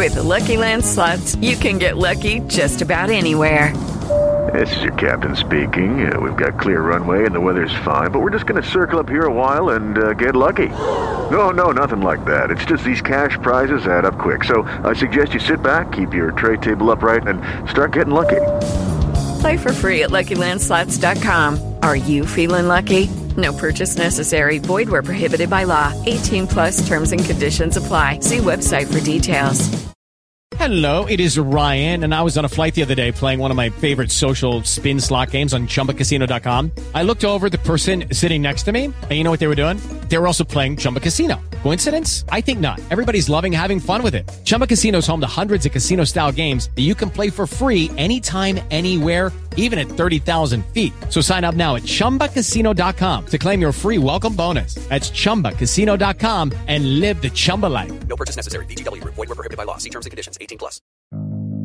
With the Lucky Land Slots, you can get lucky just about anywhere. This is your captain speaking. We've got clear runway and the weather's fine, but we're just going to circle up here a while and get lucky. No, nothing like that. It's just these cash prizes add up quick. So I suggest you sit back, keep your tray table upright, and start getting lucky. Play for free at LuckyLandSlots.com. Are you feeling lucky? No purchase necessary. Void where prohibited by law. 18 plus terms and conditions apply. See website for details. Hello, it is Ryan, and I was on a flight the other day playing one of my favorite social spin slot games on ChumbaCasino.com. I looked over at the person sitting next to me, and you know what they were doing? They were also playing Chumba Casino. Coincidence? I think not. Everybody's loving having fun with it. Chumba Casino is home to hundreds of casino-style games that you can play for free anytime, anywhere, even at 30,000 feet. So sign up now at ChumbaCasino.com to claim your free welcome bonus. That's ChumbaCasino.com and live the Chumba life. No purchase necessary. VGW. Void where prohibited by law. See terms and conditions. 18 plus. 2,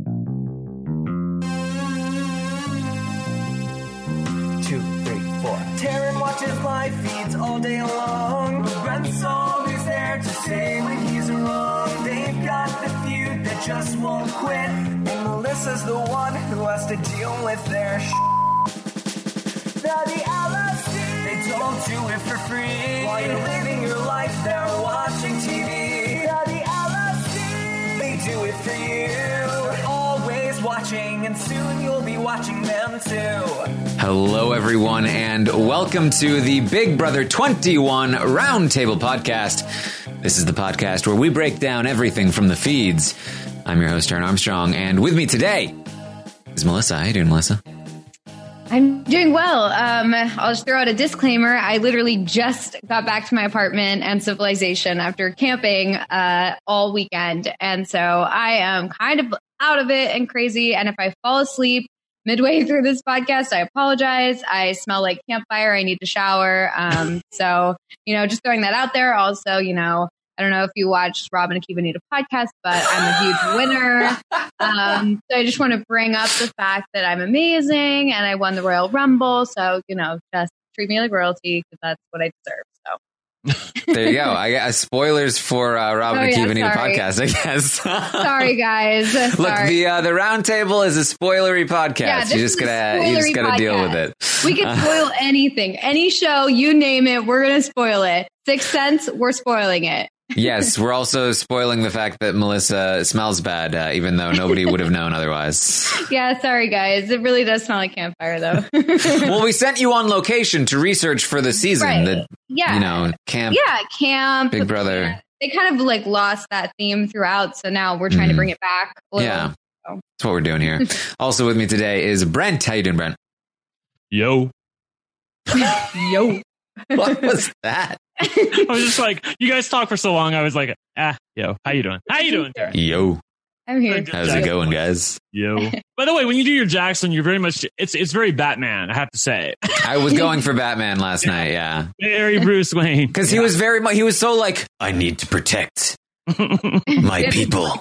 3, 4. Taryn watches live feeds all day long. Brent's always there to say when he's wrong. They've got the feud that just won't quit. And Melissa's the one who has to deal with their They're the LSD. They don't do it for free. While you're living your life, they're watching TV. They're the LSD. They do it for you. Always watching, and soon you'll be watching them too. Hello, everyone, and welcome to the Big Brother 21 Roundtable Podcast. This is the podcast where we break down everything from the feeds. I'm your host, Aaron Armstrong, and with me today is Melissa. How you doing, Melissa? I'm doing well. I'll just throw out a disclaimer. I literally just got back to my apartment and civilization after camping all weekend. And so I am kind of out of it and crazy. And if I fall asleep midway through this podcast, I apologize. I smell like campfire. I need to shower. So, just throwing that out there. Also, I don't know if you watched Rob and Akiva Need a podcast, but I'm a huge winner. So I just want to bring up the fact that I'm amazing and I won the Royal Rumble. So, just treat me like royalty because that's what I deserve. So there you go. I got spoilers for Rob and Akiva Need a podcast, I guess. Sorry, guys. Look, the Roundtable is a spoilery podcast. Yeah, you just gotta deal with it. We can spoil anything, any show, you name it. We're gonna spoil it. Sixth Sense, we're spoiling it. Yes, we're also spoiling the fact that Melissa smells bad, even though nobody would have known otherwise. Yeah, sorry, guys. It really does smell like campfire, though. Well, we sent you on location to research for the season. Right. Camp. Yeah, camp. Big Brother. Yeah. They kind of lost that theme throughout, so now we're trying to bring it back. Yeah, that's what we're doing here. Also with me today is Brent. How you doing, Brent? Yo. Yo. What was that? I was just like, you guys talk for so long. I was like, yo, how you doing? How you doing, Tara? Yo. I'm here. How's it going, guys? Yo. By the way, when you do your Jackson, you're very much, it's very Batman, I have to say. I was going for Batman last night, yeah. Very Bruce Wayne. Because he was he was so like, I need to protect my people.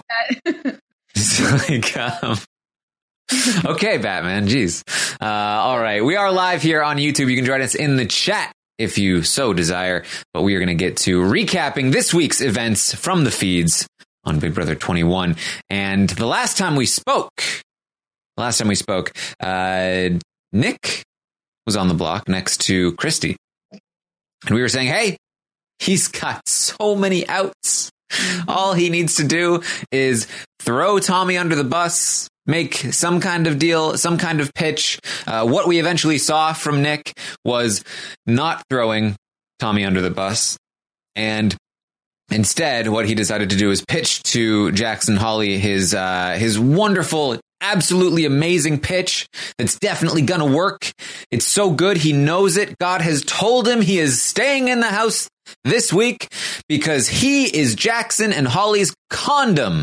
Okay, Batman, jeez. All right, we are live here on YouTube. You can join us in the chat if you so desire, but we are going to get to recapping this week's events from the feeds on Big Brother 21. And the last time we spoke, Nick was on the block next to Christy. And we were saying, hey, he's got so many outs. All he needs to do is throw Tommy under the bus, make some kind of deal, some kind of pitch. What we eventually saw from Nick was not throwing Tommy under the bus. And instead, what he decided to do is pitch to Jackson Holly his wonderful, absolutely amazing pitch that's definitely going to work. It's so good. He knows it. God has told him he is staying in the house this week because he is Jackson and Holly's condom.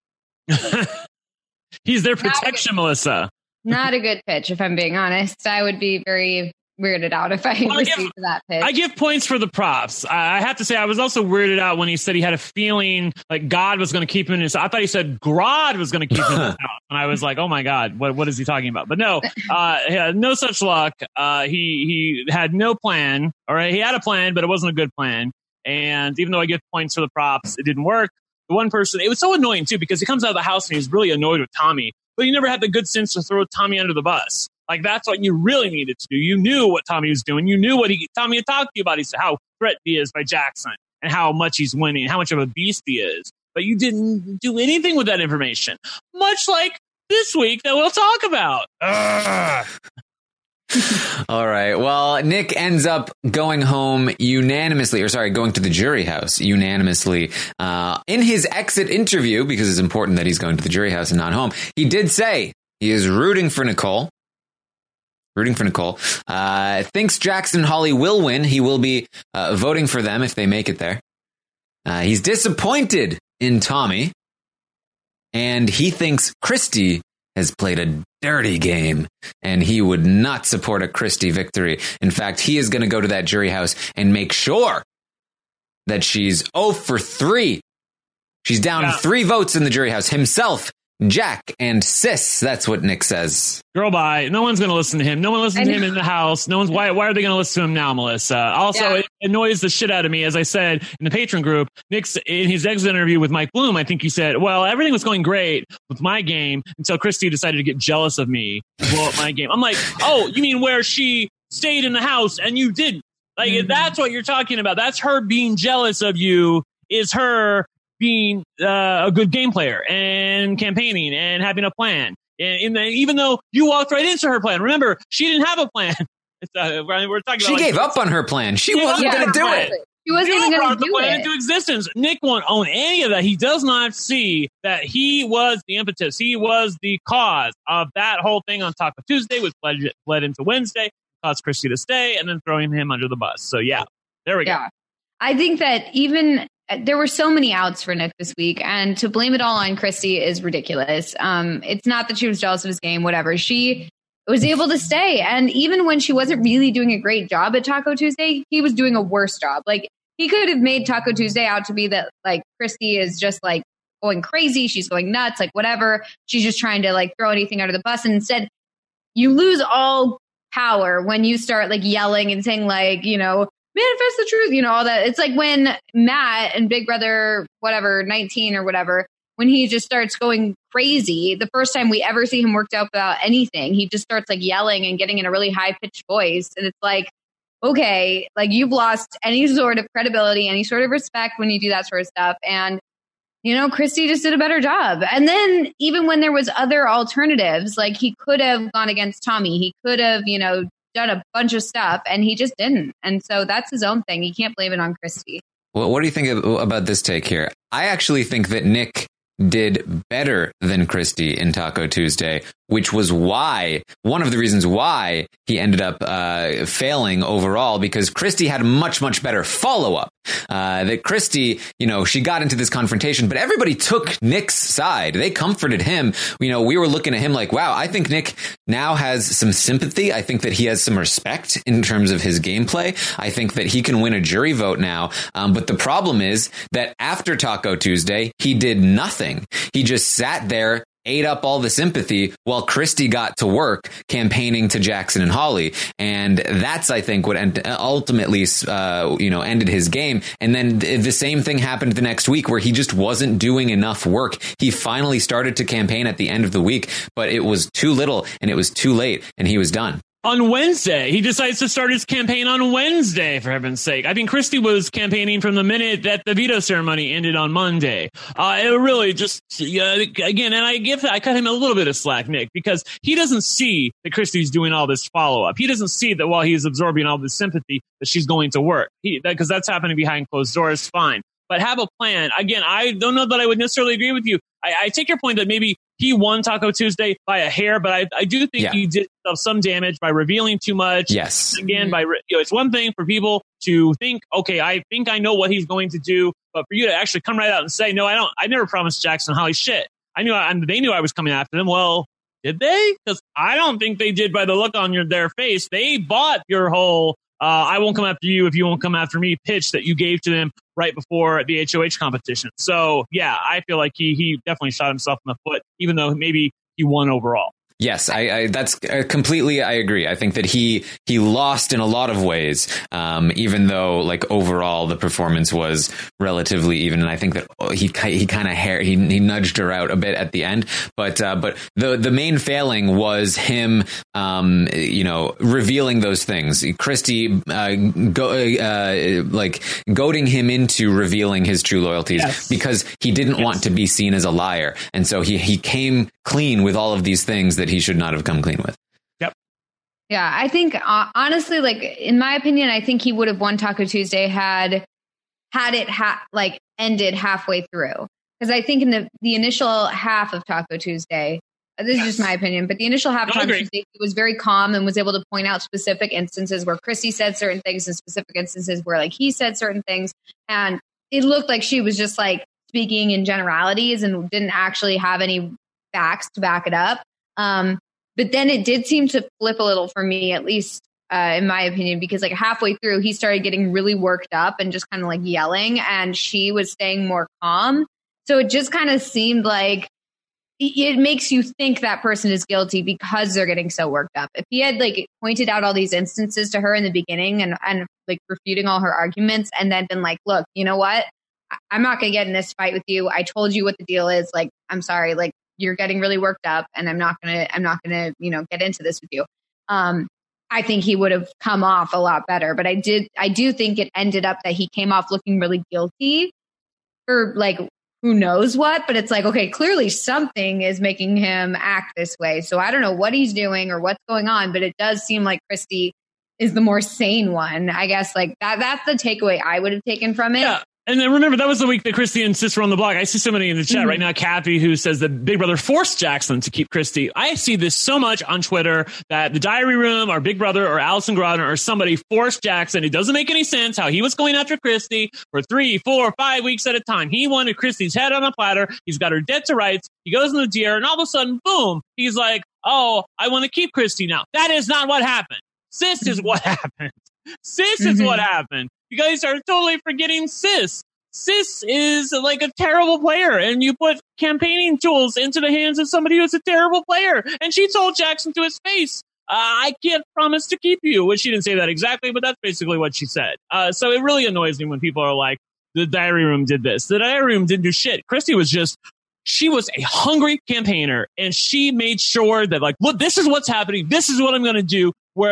He's their protection, Melissa. Not a good pitch, if I'm being honest. I would be very weirded out if I received that pitch. I give points for the props. I have to say, I was also weirded out when he said he had a feeling like God was going to keep him in his. I thought he said Grodd was going to keep him in his house, and I was like, oh my God, what is he talking about? But no, he had no such luck. He had no plan, or he had a plan, but it wasn't a good plan. And even though I give points for the props, it didn't work. the one person, it was so annoying too, because he comes out of the house and he's really annoyed with Tommy, but he never had the good sense to throw Tommy under the bus. Like, that's what you really needed to do. You knew what Tommy was doing. You knew what Tommy had talked to you about. He said how threatened he is by Jackson and how much he's winning, how much of a beast he is. But you didn't do anything with that information, much like this week that we'll talk about. All right. Well, Nick ends up going home going to the jury house unanimously. In his exit interview, because it's important that he's going to the jury house and not home, he did say he is rooting for Nicole. Thinks Jackson and Holly will win. He will be voting for them if they make it there. He's disappointed in Tommy, and he thinks Christy has played a dirty game, and he would not support a Christy victory. In fact, he is going to go to that jury house and make sure that she's 0 for 3. She's down 3 votes in the jury house. Himself, Jack, and Sis. That's what Nick says. Girl, bye. No one's going to listen to him. No one listens to him in the house. No one's. Why are they going to listen to him now, Melissa? Also, it annoys the shit out of me. As I said in the patron group, Nick's in his exit interview with Mike Bloom, I think he said, well, everything was going great with my game until Christy decided to get jealous of me to blow up my game. I'm like, oh, you mean where she stayed in the house and you didn't? Like, that's what you're talking about. That's her being jealous of you, is her being a good game player and campaigning and having a plan. And even though you walked right into her plan, remember, she didn't have a plan. We're talking she gave up on her plan. She wasn't going to do it. She wasn't even going to do plan it. Into existence. Nick won't own any of that. He does not see that he was the impetus. He was the cause of that whole thing on Taco Tuesday, which bled into Wednesday, caused Christy to stay, and then throwing him under the bus. So there we go. I think that even there were so many outs for Nick this week, and to blame it all on Christy is ridiculous. It's not that she was jealous of his game, whatever. She was able to stay. And even when she wasn't really doing a great job at Taco Tuesday, he was doing a worse job. Like, he could have made Taco Tuesday out to be that, like, Christy is just like going crazy. She's going nuts, like whatever. She's just trying to like throw anything under the bus. And instead, you lose all power when you start like yelling and saying like, manifest the truth, all that. It's like when Matt and Big Brother, 19 or whatever, when he just starts going crazy, the first time we ever see him worked out about anything, he just starts like yelling and getting in a really high pitched voice. And it's like, okay, like you've lost any sort of credibility, any sort of respect when you do that sort of stuff. And, Christy just did a better job. And then even when there was other alternatives, like he could have gone against Tommy, he could have, done a bunch of stuff, and he just didn't. And so that's his own thing. You can't blame it on Christy. Well, what do you think about this take here? I actually think that Nick did better than Christy in Taco Tuesday, which was one of the reasons why he ended up failing overall, because Christy had a much, much better follow-up. That Christy, she got into this confrontation, but everybody took Nick's side. They comforted him. We were looking at him like, wow, I think Nick now has some sympathy. I think that he has some respect in terms of his gameplay. I think that he can win a jury vote now. But the problem is that after Taco Tuesday, he did nothing. He just sat there, ate up all the sympathy while Christy got to work campaigning to Jackson and Holly. And that's, I think, what ultimately, ended his game. And then the same thing happened the next week where he just wasn't doing enough work. He finally started to campaign at the end of the week, but it was too little and it was too late and he was done. On Wednesday, he decides to start his campaign on Wednesday, for heaven's sake. I think Christy was campaigning from the minute that the veto ceremony ended on Monday. It really just, again, and I cut him a little bit of slack, Nick, because he doesn't see that Christy's doing all this follow-up. He doesn't see that while he's absorbing all this sympathy, that she's going to work. Because that's happening behind closed doors, fine. But have a plan. Again, I don't know that I would necessarily agree with you. I take your point that maybe he won Taco Tuesday by a hair, but I do think he did himself some damage by revealing too much. Yes. Again, it's one thing for people to think, okay, I think I know what he's going to do, but for you to actually come right out and say, no, I don't. I never promised Jackson Holly shit. They knew I was coming after them. Well, did they? Because I don't think they did by the look on their face. They bought your whole I won't come after you if you won't come after me pitch that you gave to them right before the HOH competition. So, yeah, I feel like he definitely shot himself in the foot, even though maybe he won overall. Yes, I that's completely, I agree. I think that he lost in a lot of ways, even though like overall the performance was relatively even. And I think that he kind of he nudged her out a bit at the end. But the main failing was him, revealing those things. Christy, goading him into revealing his true loyalties because he didn't want to be seen as a liar. And so he came clean with all of these things that he should not have come clean with. Yep. Yeah, I think honestly, like in my opinion, I think he would have won Taco Tuesday had it ended halfway through. Because I think in the initial half of Taco Tuesday, this is just my opinion, but the initial half of Taco Tuesday, he was very calm and was able to point out specific instances where Christy said certain things and specific instances where like he said certain things, and it looked like she was just like speaking in generalities and didn't actually have any facts to back it up. But then it did seem to flip a little for me, at least in my opinion, because like halfway through, he started getting really worked up and just kind of like yelling, and she was staying more calm. So it just kind of seemed like it makes you think that person is guilty because they're getting so worked up. If he had like pointed out all these instances to her in the beginning and like refuting all her arguments and then been like, look, you know what? I'm not going to get in this fight with you. I told you what the deal is. Like, I'm sorry. Like, you're getting really worked up and I'm not going to, get into this with you. I think he would have come off a lot better, but I do think it ended up that he came off looking really guilty for like, who knows what, but it's like, okay, clearly something is making him act this way. So I don't know what he's doing or what's going on, but it does seem like Christy is the more sane one. I guess like that's the takeaway I would have taken from it. Yeah. And then remember, that was the week that Christy and Sis were on the block. I see somebody in the chat right now, Kathy, who says that Big Brother forced Jackson to keep Christy. I see this so much on Twitter that the Diary Room or Big Brother or Allison Grodner or somebody forced Jackson. It doesn't make any sense how he was going after Christy for 3, 4, 5 weeks at a time. He wanted Christy's head on a platter. He's got her dead to rights. He goes in the DR and all of a sudden, boom, he's like, oh, I want to keep Christy now. That is not what happened. Sis is what happened. Sis is what happened. You guys are totally forgetting Sis. Sis is like a terrible player, and you put campaigning tools into the hands of somebody who's a terrible player. And she told Jackson to his face, I can't promise to keep you, which she didn't say that exactly, but that's basically what she said. So it really annoys me when people are like, the Diary Room did this. The Diary Room didn't do shit. Christy was she was a hungry campaigner, and she made sure that like, look, this is what's happening. This is what I'm going to do.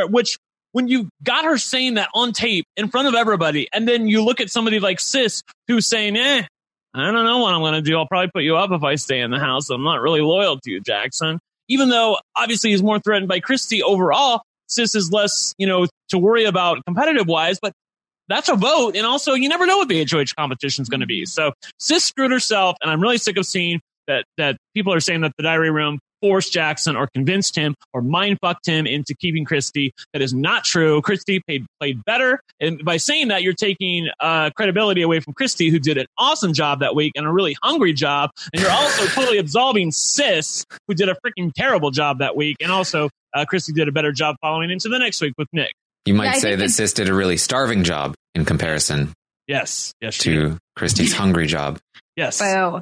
When you got her saying that on tape in front of everybody, and then you look at somebody like Sis who's saying, I don't know what I'm going to do. I'll probably put you up if I stay in the house. I'm not really loyal to you, Jackson. Even though obviously he's more threatened by Christy overall, Sis is less, to worry about competitive wise, but that's a vote. And also you never know what the HOH competition is going to be. So Sis screwed herself, and I'm really sick of seeing that people are saying that the Diary Room forced Jackson or convinced him or mind fucked him into keeping Christy. That is not true. Christy played better. And by saying that, you're taking credibility away from Christy, who did an awesome job that week and a really hungry job. And you're also totally absolving Sis, who did a freaking terrible job that week. And also Christy did a better job following into the next week with Nick. You might say that Sis did a really starving job in comparison. Yes. To Christy's hungry job. Yes. Wow.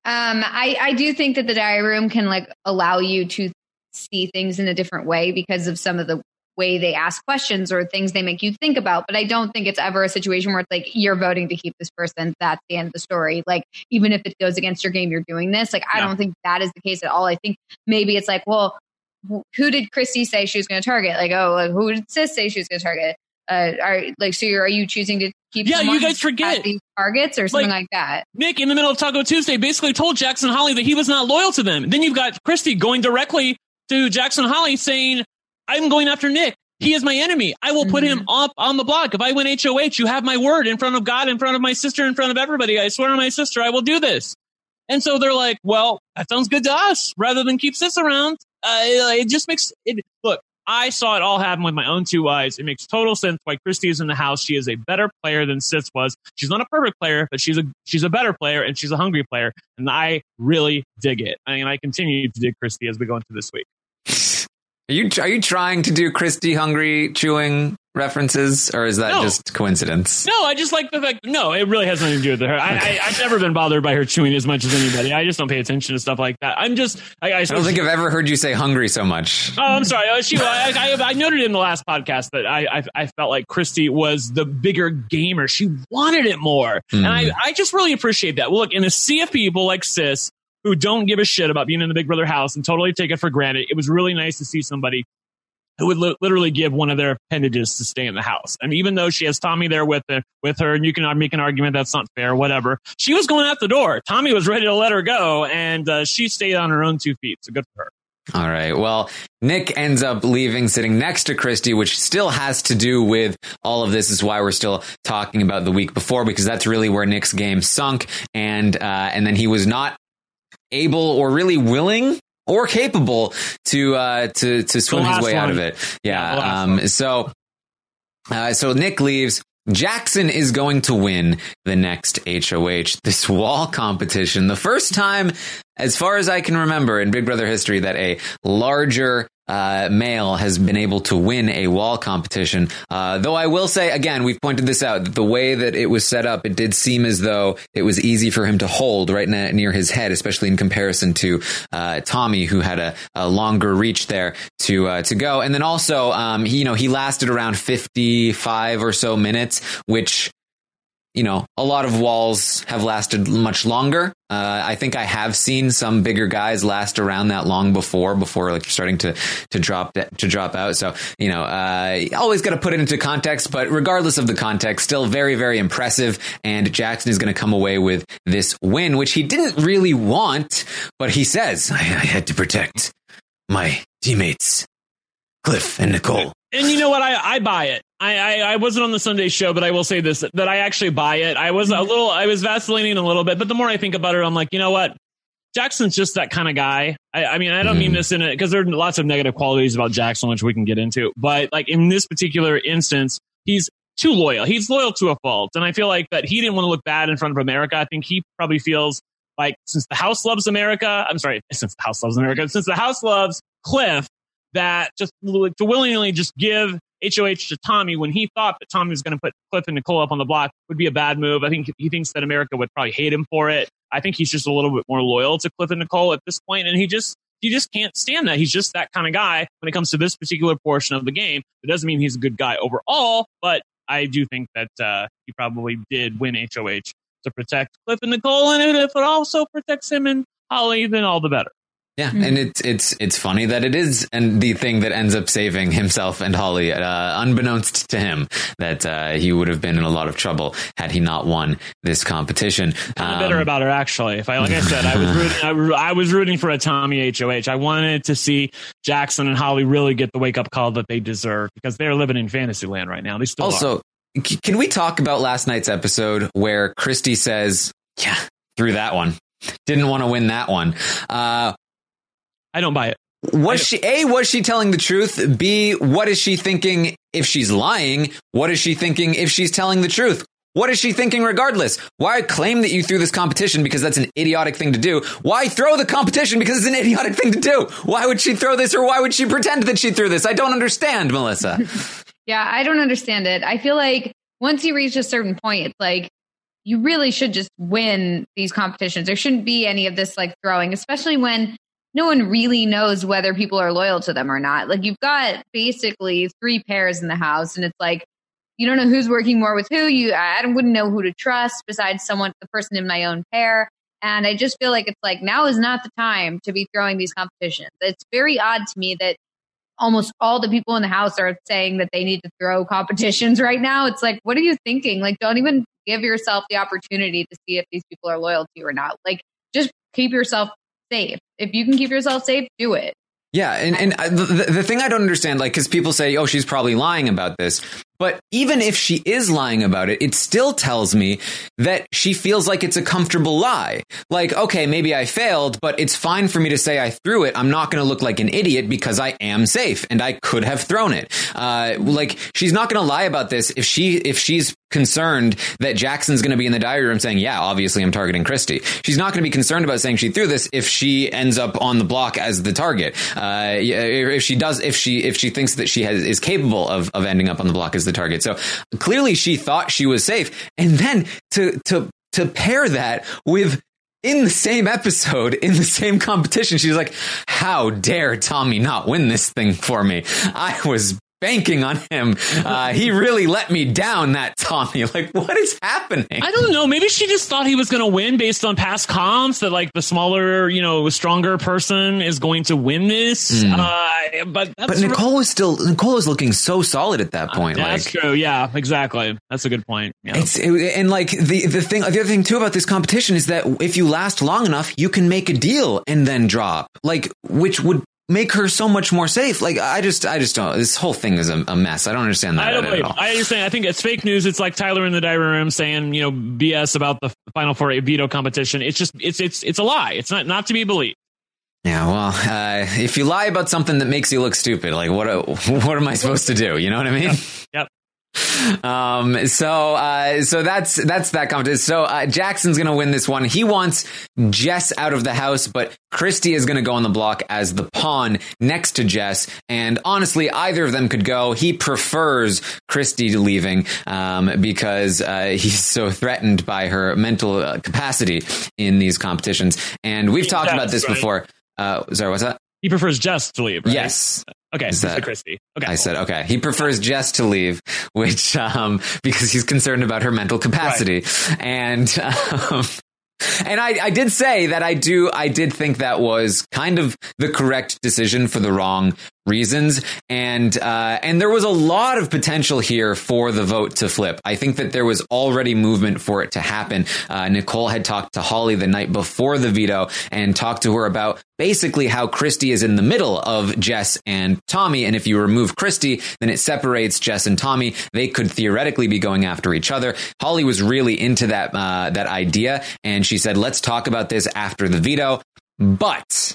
I do think that the Diary Room can like allow you to see things in a different way because of some of the way they ask questions or things they make you think about. But I don't think it's ever a situation where it's like, you're voting to keep this person. That's the end of the story. Like, even if it goes against your game, you're doing this. Like, I don't think that is the case at all. I think maybe it's like, well, who did Christy say she was going to target? Like, who did Sis say she was going to target? Are you choosing to keep? Yeah, you guys forget these targets or something like that. Nick, in the middle of Taco Tuesday, basically told Jackson Holly that he was not loyal to them. Then you've got Christy going directly to Jackson Holly saying, "I'm going after Nick. He is my enemy. I will put him up on the block. If I win HOH, you have my word in front of God, in front of my sister, in front of everybody. I swear on my sister, I will do this." And so they're like, "Well, that sounds good to us." Rather than keep Sis around, it just makes it look. I saw it all happen with my own two eyes. It makes total sense why Christy is in the house. She is a better player than Sis was. She's not a perfect player, but she's a better player, and she's a hungry player. And I really dig it. I mean, I continue to dig Christy as we go into this week. Are you trying to do Christy hungry chewing references, or is that just coincidence? No, I just like the fact. No, it really has nothing to do with her. I've never been bothered by her chewing as much as anybody. I just don't pay attention to stuff like that. I don't think I've ever heard you say hungry so much. Oh, I'm sorry. I noted in the last podcast that I felt like Christy was the bigger gamer. She wanted it more. And I just really appreciate that. Well, look, in a sea of people like Sis who don't give a shit about being in the Big Brother house and totally take it for granted, it was really nice to see somebody who would literally give one of their appendages to stay in the house. And even though she has Tommy there with her, and you can make an argument that's not fair, whatever, she was going out the door. Tommy was ready to let her go, and she stayed on her own 2 feet. So good for her. All right. Well, Nick ends up leaving, sitting next to Christy, which still has to do with all of this. Is why we're still talking about the week before, because that's really where Nick's game sunk. And then he was not able or really willing or capable to swim his way out of it. Yeah. So Nick leaves. Jackson is going to win the next HOH, this wall competition. The first time, as far as I can remember in Big Brother history, that a larger male has been able to win a wall competition. Though I will say, again, we've pointed this out, that the way that it was set up, it did seem as though it was easy for him to hold right near his head, especially in comparison to Tommy, who had a longer reach there to go. And then also, he lasted around 55 or so minutes, which, a lot of walls have lasted much longer. I think I have seen some bigger guys last around that long before like starting to drop out. So, always got to put it into context, but regardless of the context, still very, very impressive. And Jackson is going to come away with this win, which he didn't really want, but he says, I had to protect my teammates, Cliff and Nicole. And you know what? I buy it. I wasn't on the Sunday show, but I will say this, that I actually buy it. I was vacillating a little bit, but the more I think about it, I'm like, you know what? Jackson's just that kind of guy. I don't mean this in it, because there are lots of negative qualities about Jackson, which we can get into. But like in this particular instance, he's too loyal. He's loyal to a fault. And I feel like that he didn't want to look bad in front of America. I think he probably feels like since the house loves Cliff, that just to willingly just give HOH to Tommy when he thought that Tommy was going to put Cliff and Nicole up on the block would be a bad move. I think he thinks that America would probably hate him for it. I think he's just a little bit more loyal to Cliff and Nicole at this point, and he just can't stand that. He's just that kind of guy when it comes to this particular portion of the game. It doesn't mean he's a good guy overall, but I do think that he probably did win HOH to protect Cliff and Nicole, and if it also protects him and Holly, then all the better. Yeah, and it's funny that it is and the thing that ends up saving himself and Holly, unbeknownst to him, that he would have been in a lot of trouble had he not won this competition. I'm bitter about her, actually. Like I said, I was rooting for a Tommy HOH. I wanted to see Jackson and Holly really get the wake up call that they deserve, because they're living in fantasy land right now. They still also are. Can we talk about last night's episode where Christy says, "Yeah, threw that one, didn't want to win that one." I don't buy it. Was she telling the truth? B, what is she thinking if she's lying? What is she thinking if she's telling the truth? What is she thinking regardless? Why claim that you threw this competition because that's an idiotic thing to do? Why throw the competition because it's an idiotic thing to do? Why would she throw this, or why would she pretend that she threw this? I don't understand, Melissa. Yeah, I don't understand it. I feel like once you reach a certain point, it's like you really should just win these competitions. There shouldn't be any of this like throwing, especially when no one really knows whether people are loyal to them or not. Like, you've got basically 3 pairs in the house, and it's like, you don't know who's working more with who. I wouldn't know who to trust besides the person in my own pair. And I just feel like it's like, now is not the time to be throwing these competitions. It's very odd to me that almost all the people in the house are saying that they need to throw competitions right now. It's like, what are you thinking? Like, don't even give yourself the opportunity to see if these people are loyal to you or not. Like, just keep yourself safe. If you can keep yourself safe, do it. Yeah. And the thing I don't understand, like, because people say, oh, she's probably lying about this. But even if she is lying about it, it still tells me that she feels like it's a comfortable lie. Like, okay, maybe I failed, but it's fine for me to say I threw it. I'm not going to look like an idiot because I am safe and I could have thrown it. Like, she's not going to lie about this if she's concerned that Jackson's going to be in the diary room saying, yeah, obviously I'm targeting Christy. She's not going to be concerned about saying she threw this if she ends up on the block as the target. If she thinks that she is capable of ending up on the block as the target. So clearly she thought she was safe. And then to pair that with, in the same episode, in the same competition, she's like, how dare Tommy not win this thing for me? I was banking on him. He really let me down, that Tommy. Like, what is happening? I don't know. Maybe she just thought he was going to win based on past comps, that like the smaller, stronger person is going to win this. But Nicole was looking so solid at that point. That's true. Yeah, exactly. That's a good point. Yeah. And like the other thing too about this competition is that if you last long enough, you can make a deal and then drop, like, which would make her so much more safe. Like, I just don't. This whole thing is a mess. I don't understand that. I don't at believe all. I understand. I think it's fake news. It's like Tyler in the diary room saying, BS about the Final Four veto competition. It's just, it's a lie. It's not to be believed. Yeah, well, if you lie about something that makes you look stupid, like what am I supposed to do? You know what I mean? Yep. So that's that competition. So Jackson's going to win this one. He wants Jess out of the house, but Christy is going to go on the block as the pawn next to Jess. And honestly, either of them could go. He prefers Christy leaving because he's so threatened by her mental capacity in these competitions. And we've talked about this before. Sorry, what's that? He prefers Jess to leave, right? Yes. Okay, so Christy. Okay. I said, okay. He prefers Jess to leave, which, because he's concerned about her mental capacity. Right. And I did say that I did think that was kind of the correct decision for the wrong reasons. And there was a lot of potential here for the vote to flip. I think that there was already movement for it to happen. Nicole had talked to Holly the night before the veto and talked to her about basically how Christy is in the middle of Jess and Tommy. And if you remove Christy, then it separates Jess and Tommy. They could theoretically be going after each other. Holly was really into that idea. And she said, let's talk about this after the veto. But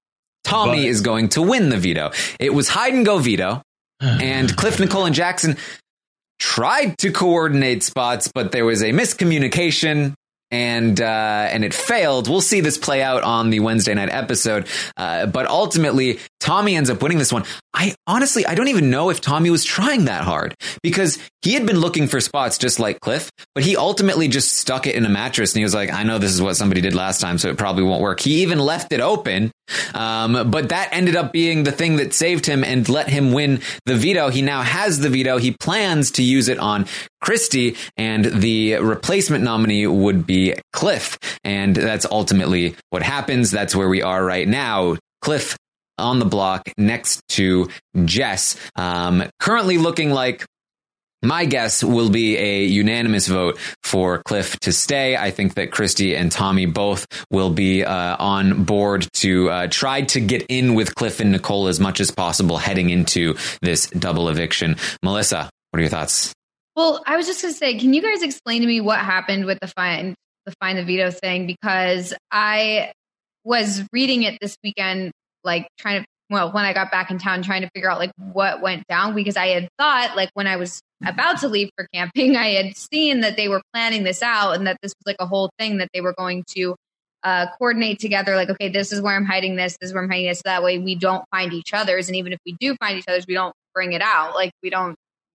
Tommy is going to win the veto. It was hide and go veto. And Cliff, Nicole, and Jackson tried to coordinate spots, but there was a miscommunication. And it failed. We'll see this play out on the Wednesday night episode. But ultimately, Tommy ends up winning this one. I don't even know if Tommy was trying that hard, because he had been looking for spots just like Cliff, but he ultimately just stuck it in a mattress and he was like, I know this is what somebody did last time, so it probably won't work. He even left it open. But that ended up being the thing that saved him and let him win the veto. He now has the veto. He plans to use it on Christy, and the replacement nominee would be Cliff. And that's ultimately what happens. That's where we are right now. Cliff on the block next to Jess. Currently looking like, my guess will be a unanimous vote for Cliff to stay. I think that Christy and Tommy both will be on board to try to get in with Cliff and Nicole as much as possible heading into this double eviction. Melissa, what are your thoughts? Well, I was just going to say, can you guys explain to me what happened with the find the veto thing? Because I was reading it this weekend, like when I got back in town, trying to figure out like what went down, because I had thought, like, when I was about to leave for camping, I had seen that they were planning this out and that this was like a whole thing that they were going to coordinate together. Like, okay, this is where I'm hiding this is where I'm hiding this. So that way we don't find each other's. And even if we do find each other's, we don't bring it out. Like, we don't,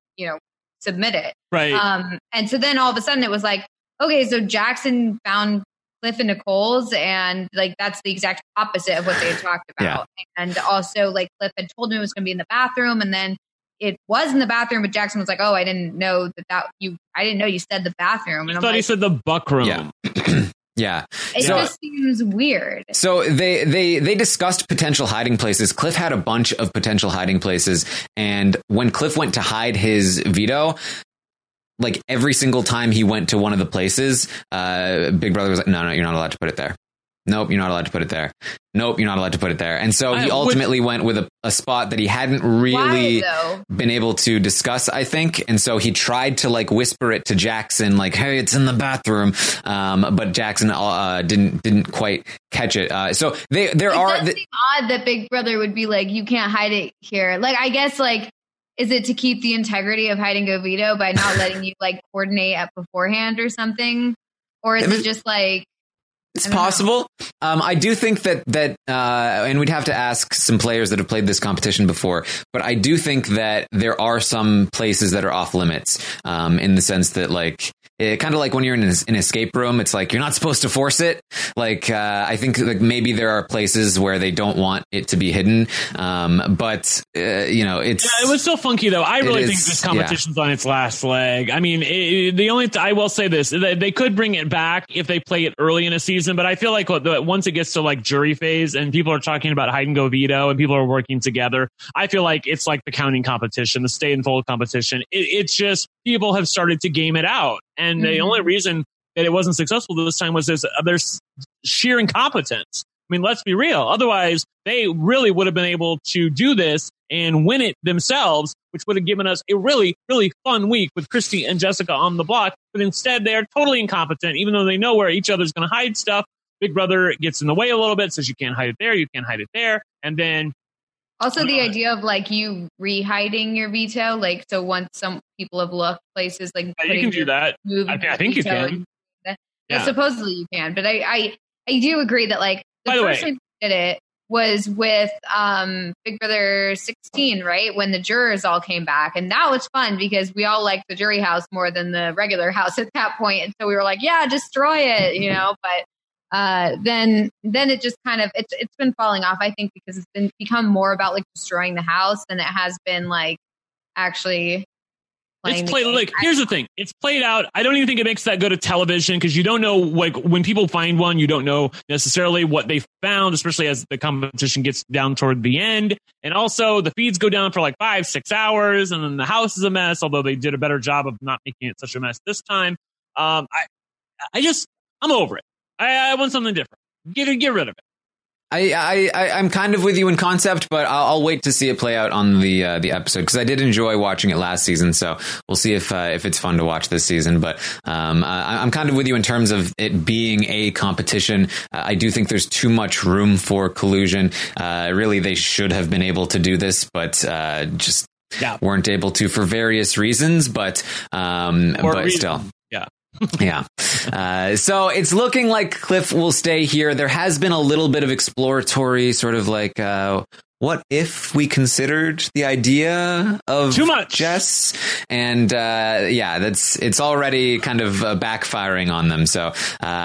submit it. Right. And so then all of a sudden it was like, okay, so Jackson found Cliff and Nicole's, and like that's the exact opposite of what they had talked about. Yeah. And also, like, Cliff had told him it was going to be in the bathroom, and then it was in the bathroom, but Jackson was like, "Oh, I didn't know I didn't know you said the bathroom." And I thought he said the buck room. Yeah. Yeah. It just seems weird. So they discussed potential hiding places. Cliff had a bunch of potential hiding places. And when Cliff went to hide his veto, like every single time he went to one of the places, Big Brother was like, no, you're not allowed to put it there. Nope, you're not allowed to put it there. Nope, you're not allowed to put it there. And so he ultimately went with a spot that he hadn't really been able to discuss, I think. And so he tried to like whisper it to Jackson, like, hey, it's in the bathroom. But Jackson didn't quite catch it. So it does seem odd that Big Brother would be like, you can't hide it here. Like, I guess like is it to keep the integrity of Hide and Go Veto by not letting you like coordinate up beforehand or something? Or is it just like, it's possible. I do think that and we'd have to ask some players that have played this competition before, but I do think that there are some places that are off limits, in the sense that like, kind of like when you're in an escape room, it's like you're not supposed to force it. Like, I think like maybe there are places where they don't want it to be hidden. But it was still funky though. I really think this competition's on its last leg. I mean, I will say this, they could bring it back if they play it early in a season, but I feel like once it gets to like jury phase and people are talking about Hide and Go Veto and people are working together, I feel like it's like the counting competition, the stay and fold competition. It's just people have started to game it out. And the only reason that it wasn't successful this time was there's sheer incompetence. I mean, let's be real. Otherwise, they really would have been able to do this and win it themselves, which would have given us a really, really fun week with Christy and Jessica on the block. But instead, they are totally incompetent, even though they know where each other's going to hide stuff. Big Brother gets in the way a little bit, says you can't hide it there, you can't hide it there. And then also the idea of like you re-hiding your veto, like so once some people have looked places, like you can do that. I think you can. Yeah, supposedly you can, but I do agree that like the first time we did it was with Big Brother 16, right? When the jurors all came back, and that was fun because we all liked the jury house more than the regular house at that point, and so we were like, yeah, destroy it, But then it just kind of it's been falling off, I think, because it's become more about like destroying the house than it has been like actually playing. It's played like here's the thing, it's played out. I don't even think it makes that good at television because you don't know, like when people find one, you don't know necessarily what they found, especially as the competition gets down toward the end. And also the feeds go down for like 5-6 hours, and then the house is a mess. Although they did a better job of not making it such a mess this time. I'm over it. I want something different. Get rid of it. I'm kind of with you in concept, but I'll wait to see it play out on the episode because I did enjoy watching it last season. So we'll see if it's fun to watch this season. But I'm kind of with you in terms of it being a competition. I do think there's too much room for collusion. Really, they should have been able to do this, but just weren't able to for various reasons. But still. Yeah. Yeah. So it's looking like Cliff will stay here. There has been a little bit of exploratory sort of like, what if we considered the idea of too much Jess? And it's already kind of backfiring on them. So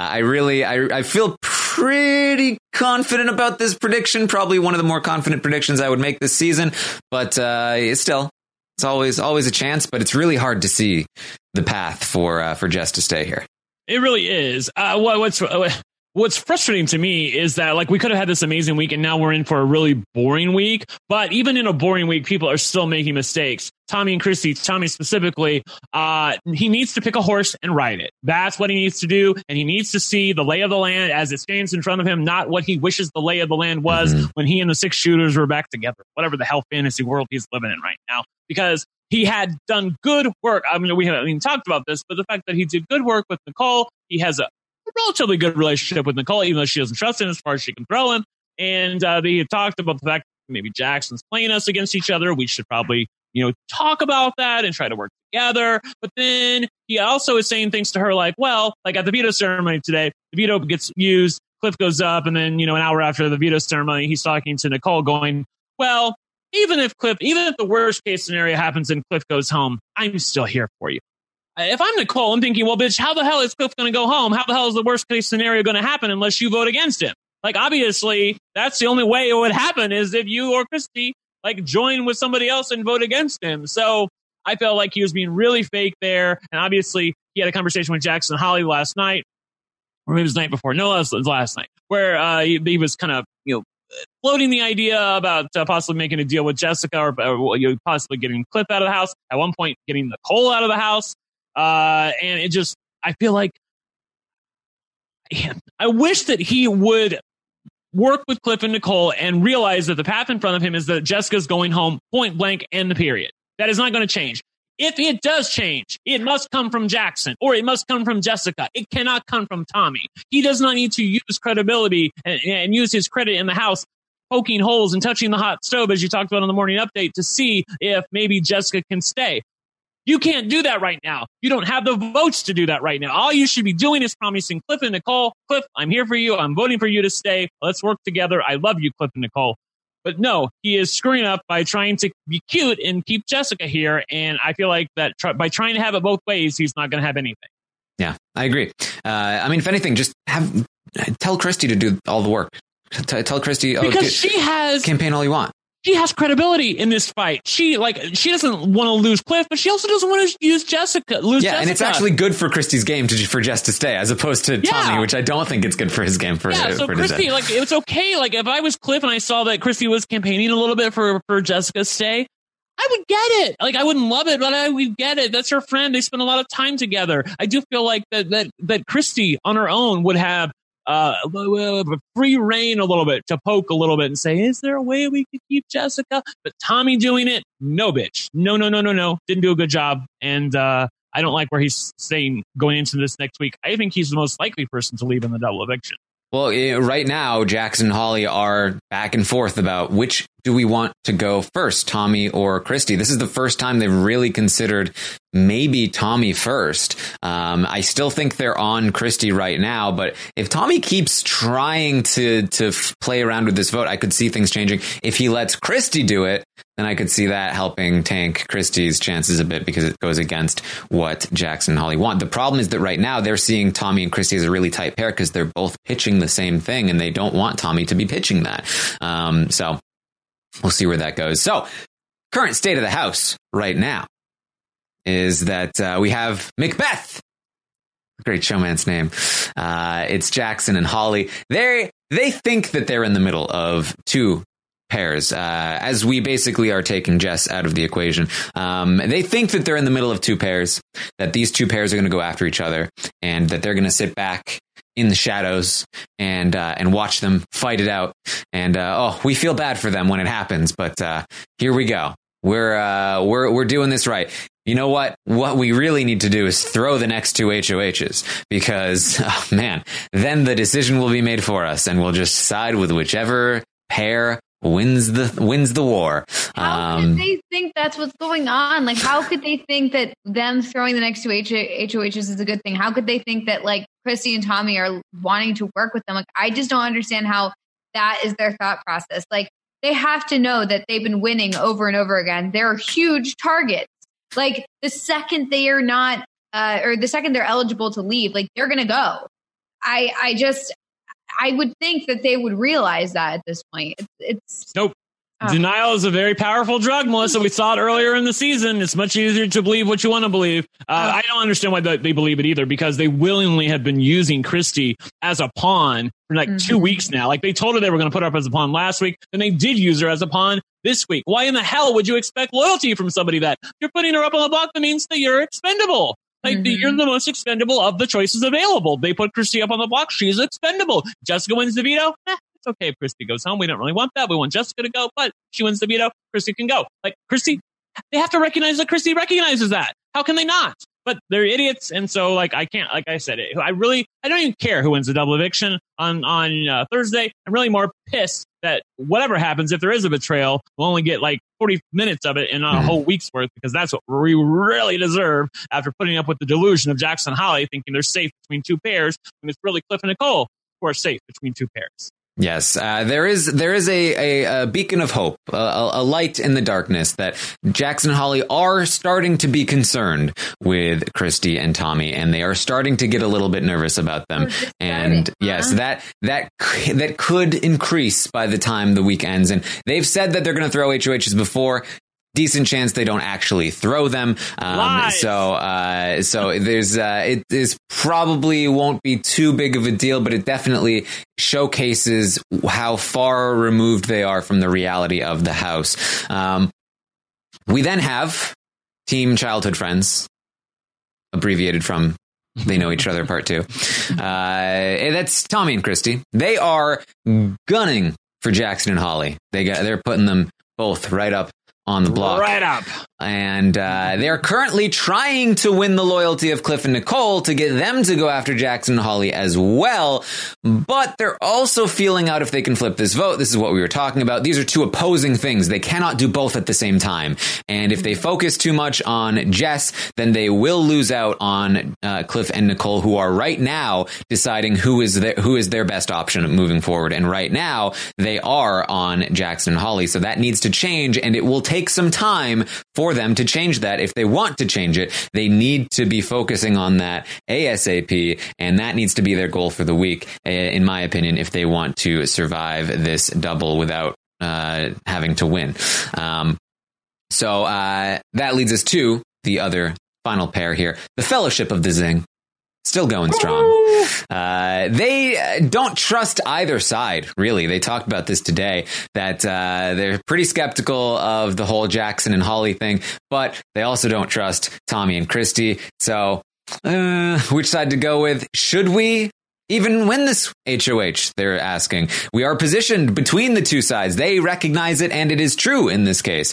I feel pretty confident about this prediction. Probably one of the more confident predictions I would make this season. But it's always a chance, but it's really hard to see the path for Jess to stay here. It really is. What's frustrating to me is that like we could have had this amazing week and now we're in for a really boring week. But even in a boring week, people are still making mistakes. Tommy and Christy, Tommy specifically, he needs to pick a horse and ride it. That's what he needs to do. And he needs to see the lay of the land as it stands in front of him, not what he wishes the lay of the land was when he and the 6 shooters were back together, whatever the hell fantasy world he's living in right now. Because he had done good work. I mean, we haven't even talked about this, but the fact that he did good work with Nicole, he has a relatively good relationship with Nicole, even though she doesn't trust him as far as she can throw him. And they had talked about the fact that maybe Jackson's playing us against each other. We should probably, talk about that and try to work together. But then he also is saying things to her like, well, like at the veto ceremony today, the veto gets used, Cliff goes up, and then, an hour after the veto ceremony, he's talking to Nicole going, well, even if the worst case scenario happens and Cliff goes home, I'm still here for you. If I'm Nicole, I'm thinking, well, bitch, how the hell is Cliff going to go home? How the hell is the worst case scenario going to happen unless you vote against him? Like, obviously, that's the only way it would happen is if you or Christy, like, join with somebody else and vote against him. So I felt like he was being really fake there. And obviously, he had a conversation with Jackson Holly last night, or maybe it was the night before. No, it was last night, where he was kind of, floating the idea about possibly making a deal with Jessica or possibly getting Cliff out of the house. At one point, getting Nicole out of the house. And it just, I feel like I wish that he would work with Cliff and Nicole and realize that the path in front of him is that Jessica's going home, point blank, end the period. That is not going to change. If it does change, it must come from Jackson or it must come from Jessica. It cannot come from Tommy. He does not need to use credibility and use his credit in the house poking holes and touching the hot stove, as you talked about on the morning update, to see if maybe Jessica can stay. You can't do that right now. You don't have the votes to do that right now. All you should be doing is promising Cliff and Nicole, Cliff, I'm here for you. I'm voting for you to stay. Let's work together. I love you, Cliff and Nicole. But no, he is screwing up by trying to be cute and keep Jessica here. And I feel like that by trying to have it both ways, he's not going to have anything. Yeah, I agree. I mean, if anything, just tell Christy to do all the work. Tell Christy, because she has campaign all you want. She has credibility in this fight. She doesn't want to lose Cliff, but she also doesn't want to use Jessica. And it's actually good for Christy's game for Jess to stay, as opposed to Tommy, which I don't think it's good for his game. So Christy, it's okay. Like, if I was Cliff and I saw that Christy was campaigning a little bit for Jessica's stay, I would get it. Like, I wouldn't love it, but I would get it. That's her friend. They spend a lot of time together. I do feel like that Christy on her own would have free reign a little bit to poke a little bit and say, is there a way we could keep Jessica? But Tommy doing it, no, bitch. No. Didn't do a good job. And I don't like where he's staying going into this next week. I think he's the most likely person to leave in the double eviction. Well, right now, Jackson and Holly are back and forth about which do we want to go first, Tommy or Christy. This is the first time they've really considered maybe Tommy first. I still think they're on Christy right now, but if Tommy keeps trying to play around with this vote, I could see things changing. If he lets Christy do it, then I could see that helping tank Christy's chances a bit, because it goes against what Jackson and Holly want. The problem is that right now they're seeing Tommy and Christy as a really tight pair because they're both pitching the same thing, and they don't want Tommy to be pitching that. So we'll see where that goes. So current state of the house right now is that we have Macbeth. Great showman's name. It's Jackson and Holly. They think that they're in the middle of two pairs, as we basically are taking Jess out of the equation. They think that they're in the middle of two pairs, that these two pairs are going to go after each other, and that they're going to sit back in the shadows and watch them fight it out. And we feel bad for them when it happens, but here we go. We're doing this right. You know what? What we really need to do is throw the next two HOHs, because then the decision will be made for us, and we'll just side with whichever pair wins the war. How could they think that's what's going on? Like, how could they think that them throwing the next two HOHs is a good thing? How could they think that, like, Christy and Tommy are wanting to work with them? Like, I just don't understand how that is their thought process. Like, they have to know that they've been winning over and over again. They're huge targets. Like, the second they are not, or the second they're eligible to leave, like, they're going to go. I would think that they would realize that at this point. It's nope. Denial is a very powerful drug, Melissa. We saw it earlier in the season. It's much easier to believe what you want to believe. I don't understand why they believe it either, because they willingly have been using Christy as a pawn for like 2 weeks now. Like, they told her they were going to put her up as a pawn last week, and they did use her as a pawn this week. Why in the hell would you expect loyalty from somebody that you're putting her up on the block? That means that you're expendable. Like, you're the most expendable of the choices available. They put Christy up on the block. She's expendable. Jessica wins the veto. It's okay if Christy goes home. We don't really want that. We want Jessica to go, but she wins the veto. Christy can go. Like, Christy, they have to recognize that Christy recognizes that. How can they not? But they're idiots. And so, like, I can't, like I said, I don't even care who wins the double eviction on Thursday. I'm really more pissed that whatever happens, if there is a betrayal, we'll only get like 40 minutes of it and not a whole week's worth, because that's what we really deserve after putting up with the delusion of Jackson and Holly thinking they're safe between two pairs, when it's really Cliff and Nicole who are safe between two pairs. Yes, there is a beacon of hope, a light in the darkness, that Jackson and Holly are starting to be concerned with Christy and Tommy, and they are starting to get a little bit nervous about them. And yes, that could increase by the time the week ends. And they've said that they're going to throw HOHs before. Decent chance they don't actually throw them. So there's it is probably won't be too big of a deal, but it definitely showcases how far removed they are from the reality of the house. We then have Team Childhood Friends, abbreviated from They Know Each Other Part 2. That's Tommy and Christy. They are gunning for Jackson and Holly. They're putting them both right up on the block. Right up. And they're currently trying to win the loyalty of Cliff and Nicole to get them to go after Jackson and Holly as well. But they're also feeling out if they can flip this vote. This is what we were talking about. These are two opposing things. They cannot do both at the same time. And if they focus too much on Jess, then they will lose out on Cliff and Nicole, who are right now deciding who is their best option moving forward. And right now they are on Jackson and Holly. So that needs to change, and it will take some time for them to change that. If they want to change it, they need to be focusing on that ASAP, and that needs to be their goal for the week, in my opinion, if they want to survive this double without having to win. So that leads us to the other final pair here, the Fellowship of the Zing. Still going strong. They don't trust either side, really. They talked about this today, that they're pretty skeptical of the whole Jackson and Holly thing, but they also don't trust Tommy and Christy. So which side to go with? Should we even win this HOH? They're asking. We are positioned between the two sides. They recognize it, and it is true in this case.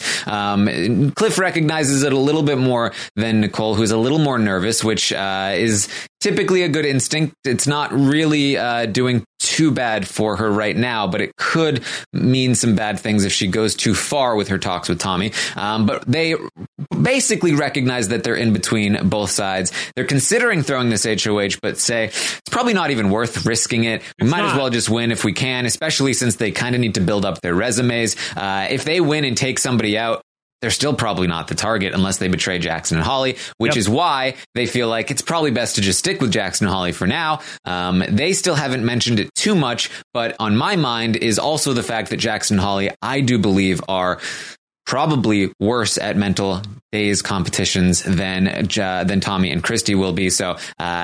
Cliff recognizes it a little bit more than Nicole, who's a little more nervous, which is typically a good instinct. It's not really doing too bad for her right now, but it could mean some bad things if she goes too far with her talks with Tommy. But they basically recognize that they're in between both sides. They're considering throwing this HOH, but say it's probably not even worth risking it. We might as well just win if we can, especially since they kind of need to build up their resumes. If they win and take somebody out, they're still probably not the target unless they betray Jackson and Holly, which is why they feel like it's probably best to just stick with Jackson and Holly for now. They still haven't mentioned it too much, but on my mind is also the fact that Jackson and Holly, I do believe, are probably worse at mental days competitions than Tommy and Christy will be. So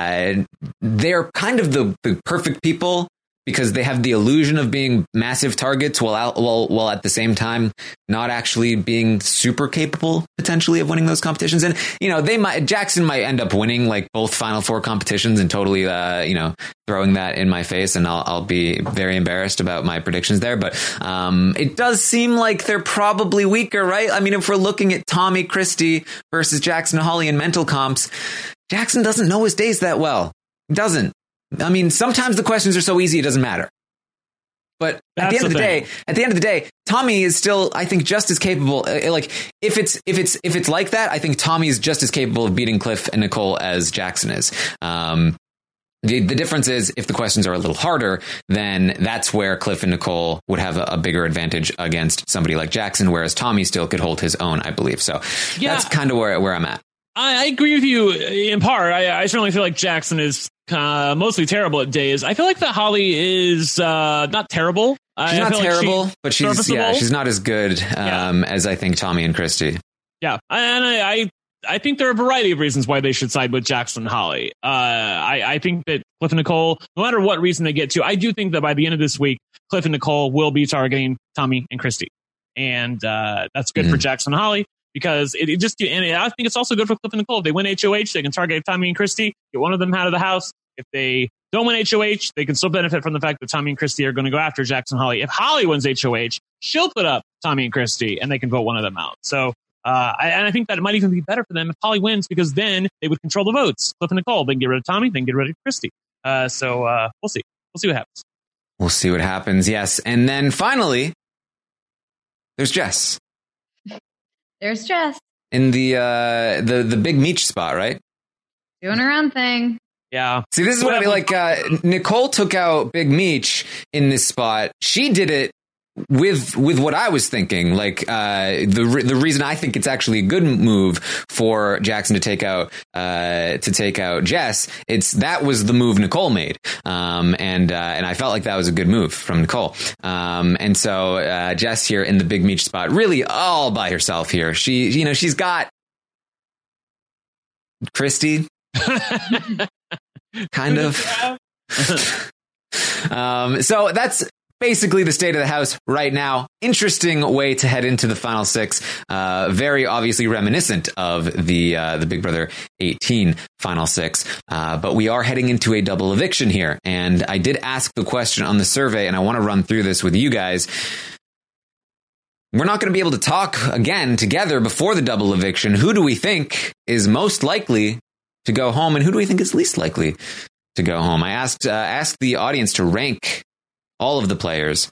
they're kind of the perfect people, because they have the illusion of being massive targets while at the same time not actually being super capable potentially of winning those competitions. And, Jackson might end up winning like both Final Four competitions and totally, throwing that in my face, and I'll be very embarrassed about my predictions there. But it does seem like they're probably weaker, right? I mean, if we're looking at Tommy Christie versus Jackson and Holly in mental comps, Jackson doesn't know his days that well. He doesn't. I mean, sometimes the questions are so easy it doesn't matter. But at the end of the day, Tommy is still, I think, just as capable. Like if it's like that, I think Tommy is just as capable of beating Cliff and Nicole as Jackson is. The difference is if the questions are a little harder, then that's where Cliff and Nicole would have a bigger advantage against somebody like Jackson, whereas Tommy still could hold his own, I believe. So that's kind of where I'm at. I agree with you in part. I certainly feel like Jackson is mostly terrible at days. I feel like that Holly is not terrible. She's not terrible, but she's not as good as I think Tommy and Christy. Yeah, and I think there are a variety of reasons why they should side with Jackson and Holly. I think that Cliff and Nicole, no matter what reason they get to, I do think that by the end of this week, Cliff and Nicole will be targeting Tommy and Christy. And that's good for Jackson and Holly. Because I think it's also good for Cliff and Nicole. If they win HOH, they can target Tommy and Christy, get one of them out of the house. If they don't win HOH, they can still benefit from the fact that Tommy and Christy are going to go after Jackson and Holly. If Holly wins HOH, she'll put up Tommy and Christy, and they can vote one of them out. So, I think that it might even be better for them if Holly wins, because then they would control the votes. Cliff and Nicole, they can get rid of Tommy, they can get rid of Christy. So we'll see. We'll see what happens. We'll see what happens, yes. And then finally, there's Jess. There's Jess. In the Big Meech spot, right? Doing her own thing. Yeah. See, this is what I mean. Like, Nicole took out Big Meech in this spot. She did it with what I was thinking. Like, the reason I think it's actually a good move for Jackson to take out Jess, that was the move Nicole made. And I felt like that was a good move from Nicole. And so, Jess here in the Big Meech spot, really all by herself here. She's got Christy. Kind of. So that's basically the state of the house right now. Interesting way to head into the final six. Very obviously reminiscent of the Big Brother 18 final six. But we are heading into a double eviction here. And I did ask the question on the survey, and I want to run through this with you guys. we're not going to be able to talk again together before the double eviction. Who do we think is most likely to go home, and who do we think is least likely to go home? I asked the audience to rank all of the players,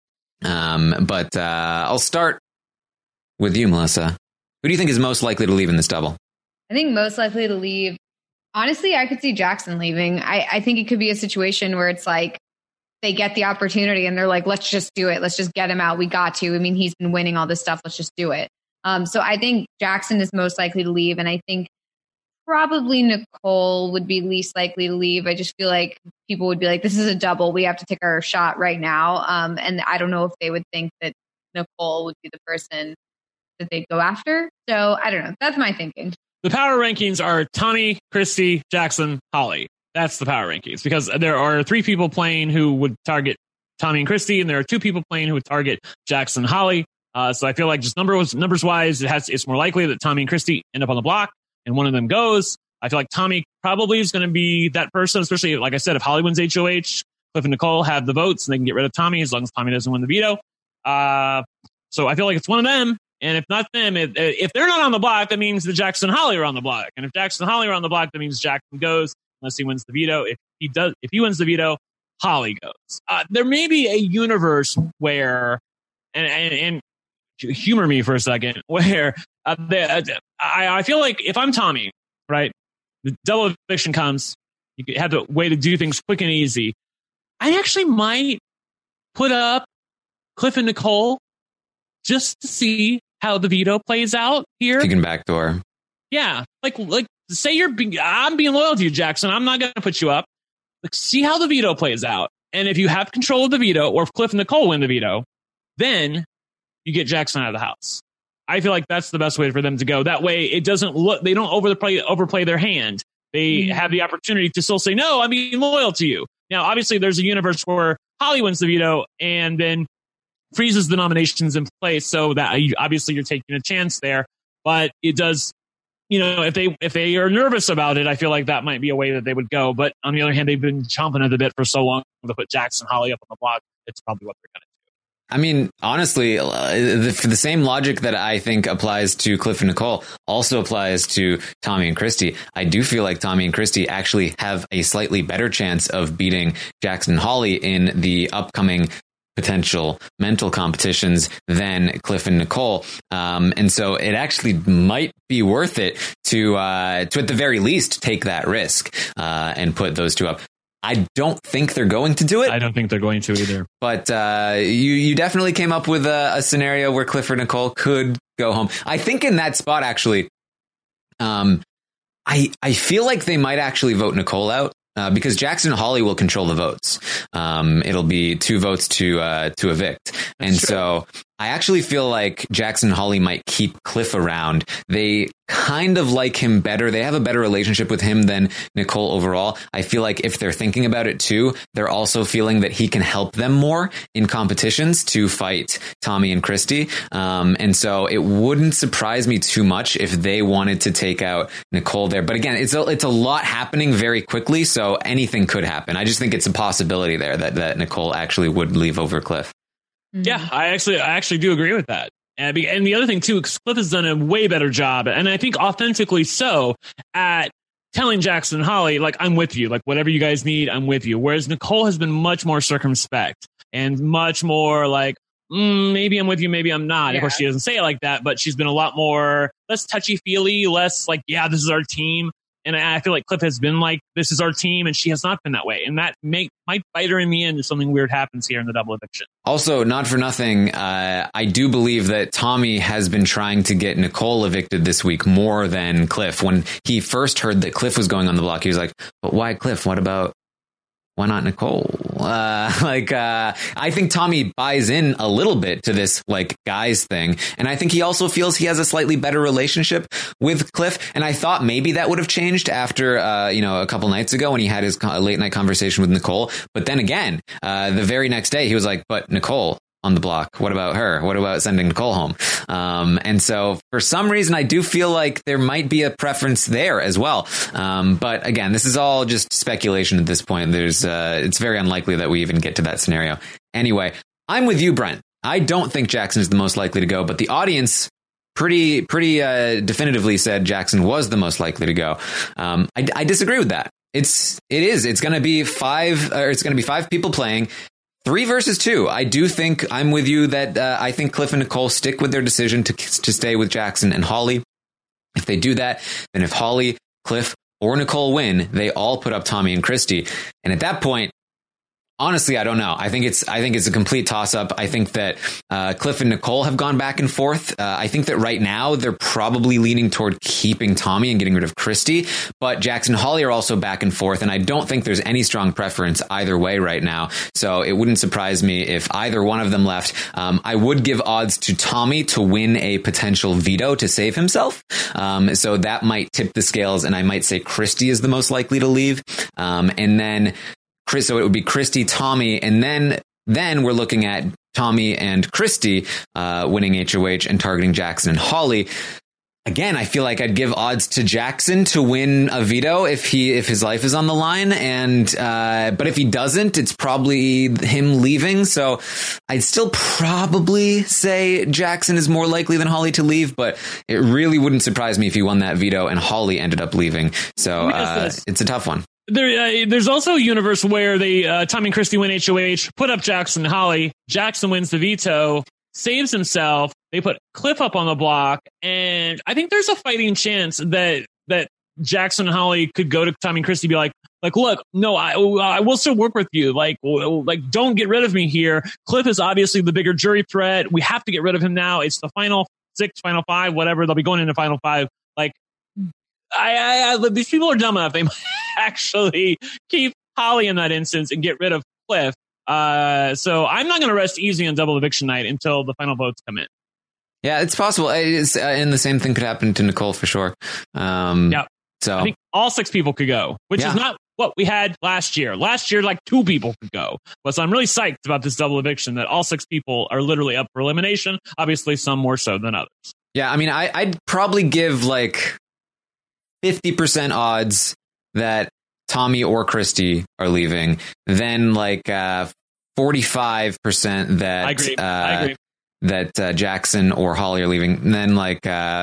but I'll start with you, Melissa. Who do you think is most likely to leave in this double? I think most likely to leave. Honestly, I could see Jackson leaving. I think it could be a situation where it's like they get the opportunity and they're like, let's just do it. Let's just get him out. We got to. I mean, he's been winning all this stuff. Let's just do it. So I think Jackson is most likely to leave. And I think probably Nicole would be least likely to leave. I just feel like people would be like, this is a double. We have to take our shot right now. And I don't know if they would think that Nicole would be the person that they'd go after. So I don't know. That's my thinking. The power rankings are Tommy, Christy, Jackson, Holly. That's the power rankings, because there are 3 people playing who would target Tommy and Christy, and there are 2 people playing who would target Jackson and Holly. So I feel like just numbers wise, it's more likely that Tommy and Christy end up on the block and one of them goes. I feel like Tommy probably is going to be that person, especially, like I said, if Holly wins HOH, Cliff and Nicole have the votes and they can get rid of Tommy as long as Tommy doesn't win the veto. So I feel like it's one of them. And if not them, if they're not on the block, that means that Jackson and Holly are on the block. And if Jackson and Holly are on the block, that means Jackson goes unless he wins the veto. If he wins the veto, Holly goes. There may be a universe where, and humor me for a second, where I feel like if I'm Tommy, right, the double eviction comes, you have the way to do things quick and easy. I actually might put up Cliff and Nicole just to see how the veto plays out here. You can backdoor. Yeah. Like say I'm being loyal to you, Jackson. I'm not going to put you up. Like, see how the veto plays out. And if you have control of the veto, or if Cliff and Nicole win the veto, then you get Jackson out of the house. I feel like that's the best way for them to go. That way it doesn't look, they don't overplay their hand. They have the opportunity to still say, no, I'm being loyal to you. Now, obviously there's a universe where Holly wins the veto and then freezes the nominations in place, so that obviously you're taking a chance there. But it does, if they are nervous about it, I feel like that might be a way that they would go. But on the other hand, they've been chomping at the bit for so long to put Jackson Holly up on the block. It's probably what they're going to do. I mean, honestly, for the same logic that I think applies to Cliff and Nicole also applies to Tommy and Christy. I do feel like Tommy and Christy actually have a slightly better chance of beating Jackson and Holly in the upcoming potential mental competitions than Cliff and Nicole. And so it actually might be worth it to at the very least take that risk and put those 2 up. I don't think they're going to do it. I don't think they're going to either. But you definitely came up with a scenario where Cliff or Nicole could go home. I think in that spot, actually, I feel like they might actually vote Nicole out. Because Jackson and Holly will control the votes. It'll be 2 votes to evict. And so I actually feel like Jackson and Holly might keep Cliff around. They kind of like him better. They have a better relationship with him than Nicole overall. I feel like if they're thinking about it too, they're also feeling that he can help them more in competitions to fight Tommy and Christy. And so it wouldn't surprise me too much if they wanted to take out Nicole there. But again, it's a lot happening very quickly, so anything could happen. I just think it's a possibility there that Nicole actually would leave over Cliff. Yeah, I actually do agree with that. And the other thing too, Cliff has done a way better job, and I think authentically so, at telling Jackson and Holly, like, I'm with you, like, whatever you guys need, I'm with you. Whereas Nicole has been much more circumspect and much more like, maybe I'm with you, maybe I'm not. Yeah. Of course, she doesn't say it like that, but she's been a lot more less touchy-feely, less like, yeah, this is our team. And I feel like Cliff has been like, this is our team, and she has not been that way. And that might bite her in the end if something weird happens here in the double eviction. Also, not for nothing, I do believe that Tommy has been trying to get Nicole evicted this week more than Cliff. When he first heard that Cliff was going on the block, he was like, but why Cliff? Why not Nicole? I think Tommy buys in a little bit to this, like, guys thing. And I think he also feels he has a slightly better relationship with Cliff. And I thought maybe that would have changed after, a couple nights ago when he had his late night conversation with Nicole. But then again, the very next day, he was like, but Nicole on the block. What about her? What about sending Nicole home? And so for some reason, I do feel like there might be a preference there as well. But again, this is all just speculation at this point. It's very unlikely that we even get to that scenario. Anyway, I'm with you, Brent. I don't think Jackson is the most likely to go, but the audience pretty definitively said Jackson was the most likely to go. I disagree with that. It's going to be five people playing. 3 versus 2. I do think I'm with you that I think Cliff and Nicole stick with their decision to stay with Jackson and Holly. If they do that, then if Holly, Cliff, or Nicole win, they all put up Tommy and Christy. And at that point, honestly, I don't know. I think it's a complete toss up. I think that Cliff and Nicole have gone back and forth. I think that right now they're probably leaning toward keeping Tommy and getting rid of Christy. But Jackson and Holly are also back and forth. And I don't think there's any strong preference either way right now. So it wouldn't surprise me if either one of them left. I would give odds to Tommy to win a potential veto to save himself. So that might tip the scales. And I might say Christy is the most likely to leave. And then so it would be Christy, Tommy, and then we're looking at Tommy and Christy winning HOH and targeting Jackson and Holly. Again, I feel like I'd give odds to Jackson to win a veto if his life is on the line, but if he doesn't, it's probably him leaving. So I'd still probably say Jackson is more likely than Holly to leave, but it really wouldn't surprise me if he won that veto and Holly ended up leaving. So it's a tough one. There's also a universe where Tommy and Christy win HOH, put up Jackson and Holly. Jackson wins the veto, saves himself. They put Cliff up on the block, and I think there's a fighting chance that Jackson and Holly could go to Tommy and Christy, and be like, look, no, I will still work with you. Like, don't get rid of me here. Cliff is obviously the bigger jury threat. We have to get rid of him now. It's the final 6, final 5, whatever. They'll be going into final 5. Like, these people are dumb enough. They might actually keep Holly in that instance and get rid of Cliff. So I'm not going to rest easy on double eviction night until the final votes come in. Yeah, it's possible. And the same thing could happen to Nicole for sure. Yeah. So I think all 6 people could go, which is not what we had last year. Last year, like 2 people could go. So I'm really psyched about this double eviction that all 6 people are literally up for elimination. Obviously, some more so than others. Yeah, I mean, I'd probably give like 50% odds that Tommy or Christy are leaving, then like 45% that I agree. That Jackson or Holly are leaving, and then like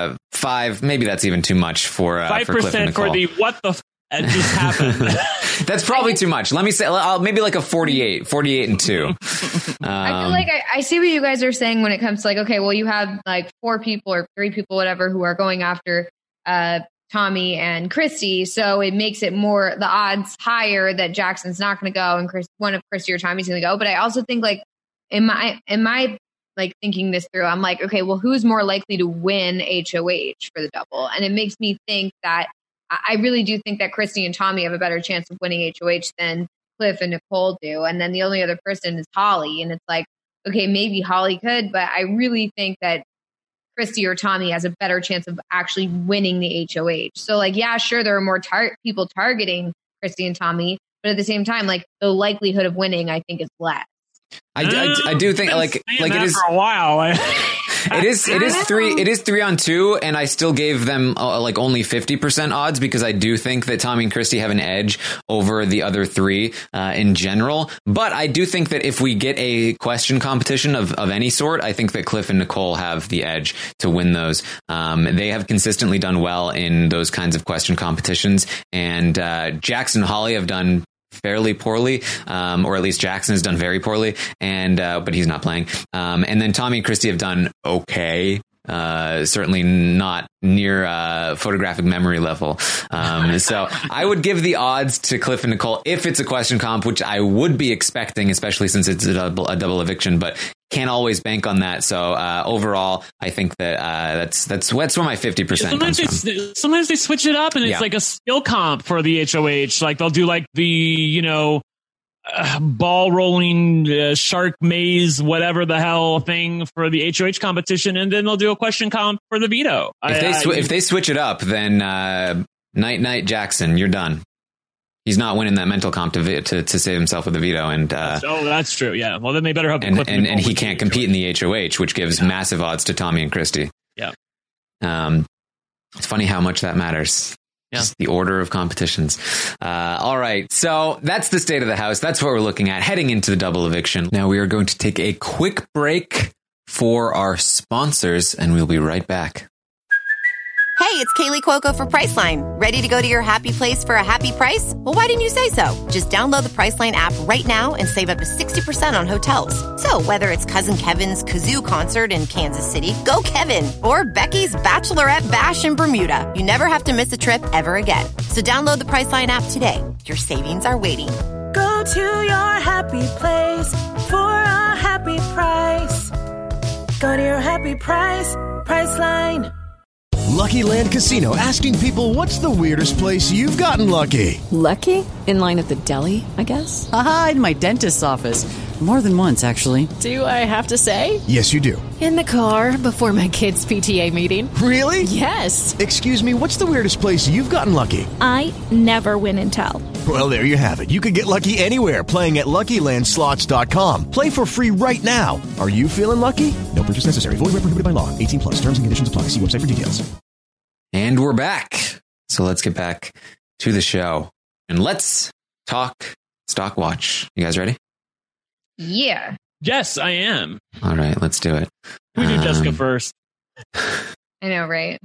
5, maybe that's even too much for 5% for the what the just happened. That's probably too much. Let me say maybe like a 48 and 2. I feel like I see what you guys are saying when it comes to like, okay, well, you have like 4 people or 3 people, whatever, who are going after Tommy and Christy, so it makes it more the odds higher that Jackson's not going to go and one of Christy or Tommy's going to go. But I also think like in my like thinking this through, I'm like, okay, well, who's more likely to win HOH for the double? And it makes me think that I really do think that Christy and Tommy have a better chance of winning HOH than Cliff and Nicole do. And then the only other person is Holly. And it's like, okay, maybe Holly could, but I really think that Christy or Tommy has a better chance of actually winning the HOH. So like, yeah, sure, there are more people targeting Christy and Tommy, but at the same time, like the likelihood of winning, I think is less. I do think like it is for a while. It is 3 on 2, and I still gave them like only 50% odds because I do think that Tommy and Christy have an edge over the other 3 in general. But I do think that if we get a question competition of any sort, I think that Cliff and Nicole have the edge to win those. They have consistently done well in those kinds of question competitions, and Jackson and Holly have done fairly poorly, or at least Jackson has done very poorly, and but he's not playing. And then Tommy and Christy have done okay. Certainly not near photographic memory level. So I would give the odds to Cliff and Nicole if it's a question comp, which I would be expecting, especially since it's a double eviction, but can't always bank on that. So overall, I think that that's where my 50% comes from. Sometimes they switch it up and it's like a skill comp for the HOH. Like they'll do like the, ball rolling shark maze, whatever the hell thing for the HOH competition, and then they'll do a question comp for the veto. If they switch it up, then night Jackson, you're done. He's not winning that mental comp to save himself with a veto, and that's true. Yeah, well then they better hope. And he can't compete in the HOH, which gives massive odds to Tommy and Christy. Yeah, it's funny how much that matters. Yeah. Just the order of competitions. All right. So that's the state of the house. That's what we're looking at heading into the double eviction. Now we are going to take a quick break for our sponsors, and we'll be right back. Hey, it's Kaylee Cuoco for Priceline. Ready to go to your happy place for a happy price? Well, why didn't you say so? Just download the Priceline app right now and save up to 60% on hotels. So whether it's Cousin Kevin's Kazoo Concert in Kansas City, go Kevin, or Becky's Bachelorette Bash in Bermuda, you never have to miss a trip ever again. So download the Priceline app today. Your savings are waiting. Go to your happy place for a happy price. Go to your happy price, Priceline. Lucky Land Casino, asking people, what's the weirdest place you've gotten lucky? Lucky? In line at the deli, I guess? Aha, in my dentist's office. More than once, actually. Do I have to say? Yes, you do. In the car before my kids' PTA meeting. Really? Yes. Excuse me, what's the weirdest place you've gotten lucky? I never win and tell. Well, there you have it. You can get lucky anywhere, playing at LuckyLandSlots.com. Play for free right now. Are you feeling lucky? No purchase necessary. Void where prohibited by law. 18+. Terms and conditions apply. See website for details. And we're back. So let's get back to the show. And let's talk Stock Watch. You guys ready? Yeah. Yes, I am. All right, let's do it. We do Jessica first. I know, right?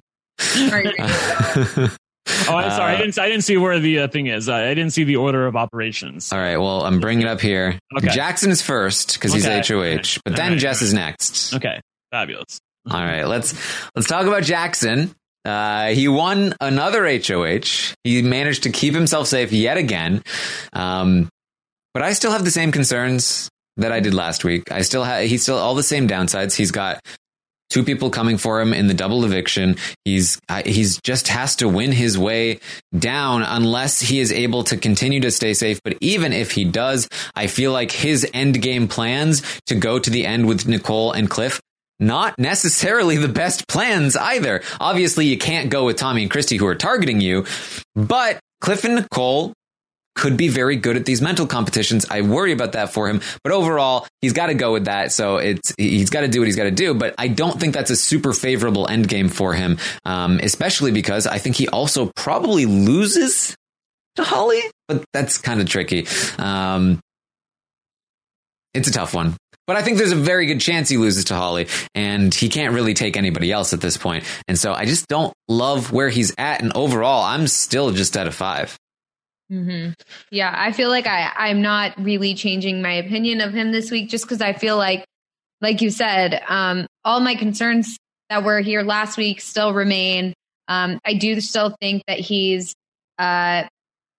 Oh, I'm sorry. I didn't see where the thing is. I didn't see the order of operations. All right. Well, I'm bringing it up here. Okay. Jackson is first because he's HOH, but then Jess is next. Okay. Fabulous. All right. Let's talk about Jackson. He won another HOH. He managed to keep himself safe yet again. But I still have the same concerns that I did last week. He's still all the same downsides. He's got two people coming for him in the double eviction. He's just has to win his way down unless he is able to continue to stay safe. But even if he does, I feel like his end game plans to go to the end with Nicole and Cliff, not necessarily the best plans either. Obviously, you can't go with Tommy and Christy, who are targeting you, but Cliff and Nicole could be very good at these mental competitions. I worry about that for him, but overall, he's got to go with that. So he's got to do what he's got to do. But I don't think that's a super favorable end game for him, especially because I think he also probably loses to Holly, but that's kind of tricky. It's a tough one. But I think there's a very good chance he loses to Holly, and he can't really take anybody else at this point. And so I just don't love where he's at. And overall, I'm still just at a 5. Mm-hmm. Yeah, I feel like I'm not really changing my opinion of him this week just because I feel like you said, all my concerns that were here last week still remain. I do still think that he's the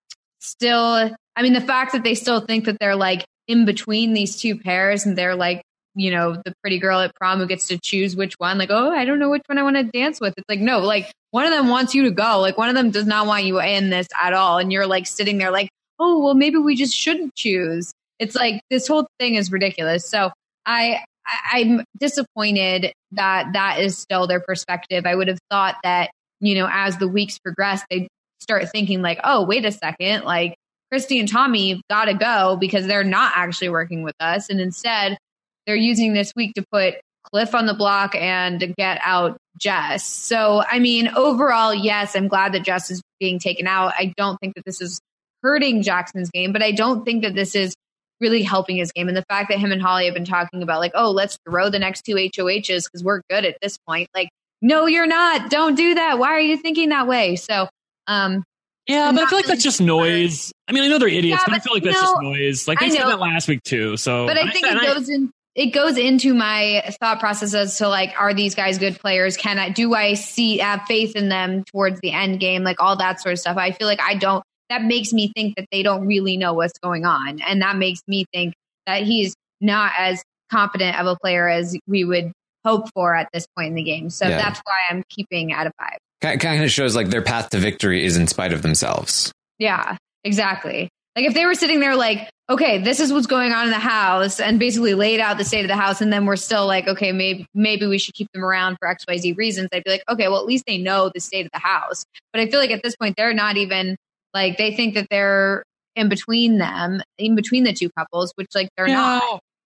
fact that they still think that they're like in between these two pairs and they're like, you know, the pretty girl at prom who gets to choose which one, like, oh, I don't know which one I want to dance with. It's like, no, like one of them wants you to go. Like one of them does not want you in this at all. And you're like sitting there like, oh, well, maybe we just shouldn't choose. It's like this whole thing is ridiculous. So I'm disappointed that is still their perspective. I would have thought that, you know, as the weeks progress, they start thinking like, oh, wait a second, like Christy and Tommy got to go because they're not actually working with us. And instead, they're using this week to put Cliff on the block and get out Jess. So, I mean, overall, yes, I'm glad that Jess is being taken out. I don't think that this is hurting Jackson's game, but I don't think that this is really helping his game. And the fact that him and Holly have been talking about like, oh, let's throw the next 2 HOHs because we're good at this point. Like, no, you're not. Don't do that. Why are you thinking that way? So, yeah, but I feel like that's just noise. I mean, I know they're idiots, but I feel like that's just noise. Like they said that last week too. So, but I think it goes into my thought process as to like, are these guys good players? Do I have faith in them towards the end game? Like all that sort of stuff. I feel like I don't. That makes me think that they don't really know what's going on, and that makes me think that he's not as competent of a player as we would hope for at this point in the game. So that's why I'm keeping at a 5. Kind of shows like their path to victory is in spite of themselves. Yeah, exactly. Like if they were sitting there like, okay, this is what's going on in the house and basically laid out the state of the house. And then we're still like, okay, maybe we should keep them around for XYZ reasons. I'd be like, okay, well, at least they know the state of the house. But I feel like at this point, they're not even like, they think that they're in between the two couples, which like they're not.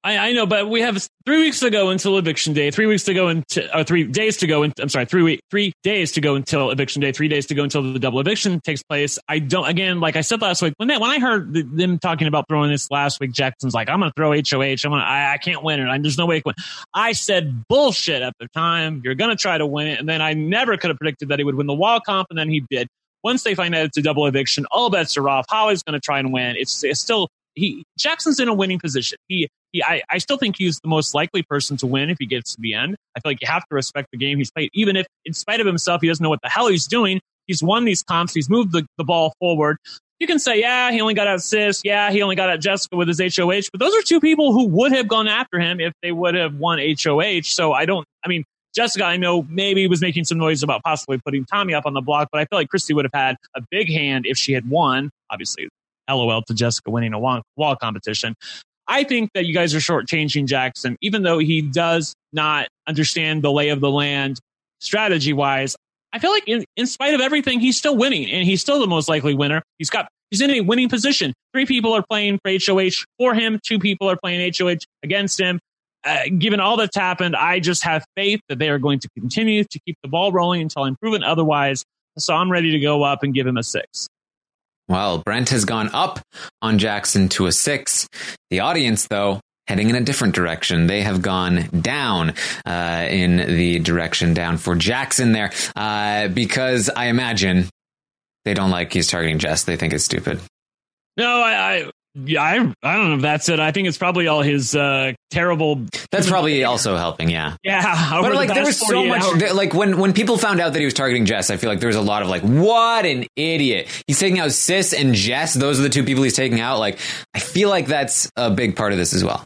I know, but we have 3 weeks to go until eviction day. 3 weeks to go until 3 days to go. I'm sorry, 3 days to go until eviction day. 3 days to go until the double eviction takes place. I don't. Again, like I said last week, when I heard them talking about throwing this last week, Jackson's like, "I'm going to throw HOH. I can't win it. There's no way I can win." I said bullshit at the time. You're going to try to win it, and then I never could have predicted that he would win the wall comp, and then he did. Once they find out it's a double eviction, all bets are off. Holly's going to try and win. It's still Jackson's in a winning position. I still think he's the most likely person to win if he gets to the end. I feel like you have to respect the game he's played, even if, in spite of himself, he doesn't know what the hell he's doing. He's won these comps. He's moved the ball forward. You can say, yeah, he only got out Sis. Yeah, he only got out Jessica with his HOH. But those are two people who would have gone after him if they would have won HOH. So Jessica, I know maybe was making some noise about possibly putting Tommy up on the block, but I feel like Christy would have had a big hand if she had won. Obviously, LOL to Jessica winning a wall competition. I think that you guys are shortchanging Jackson, even though he does not understand the lay of the land strategy-wise. I feel like in spite of everything, he's still winning, and he's still the most likely winner. He's in a winning position. 3 people are playing for HOH for him. 2 people are playing HOH against him. Given all that's happened, I just have faith that they are going to continue to keep the ball rolling until I'm proven otherwise. So I'm ready to go up and give him a 6. Well, Brent has gone up on Jackson to a 6. The audience, though, heading in a different direction. They have gone down in the direction down for Jackson there because I imagine they don't like he's targeting Jess. They think it's stupid. No, I don't know if that's it. I think it's probably all his terrible. That's probably also helping. Yeah. Yeah. But like there was so much like when people found out that he was targeting Jess, I feel like there was a lot of like, what an idiot. He's taking out Sis and Jess. Those are the 2 people he's taking out. Like, I feel like that's a big part of this as well.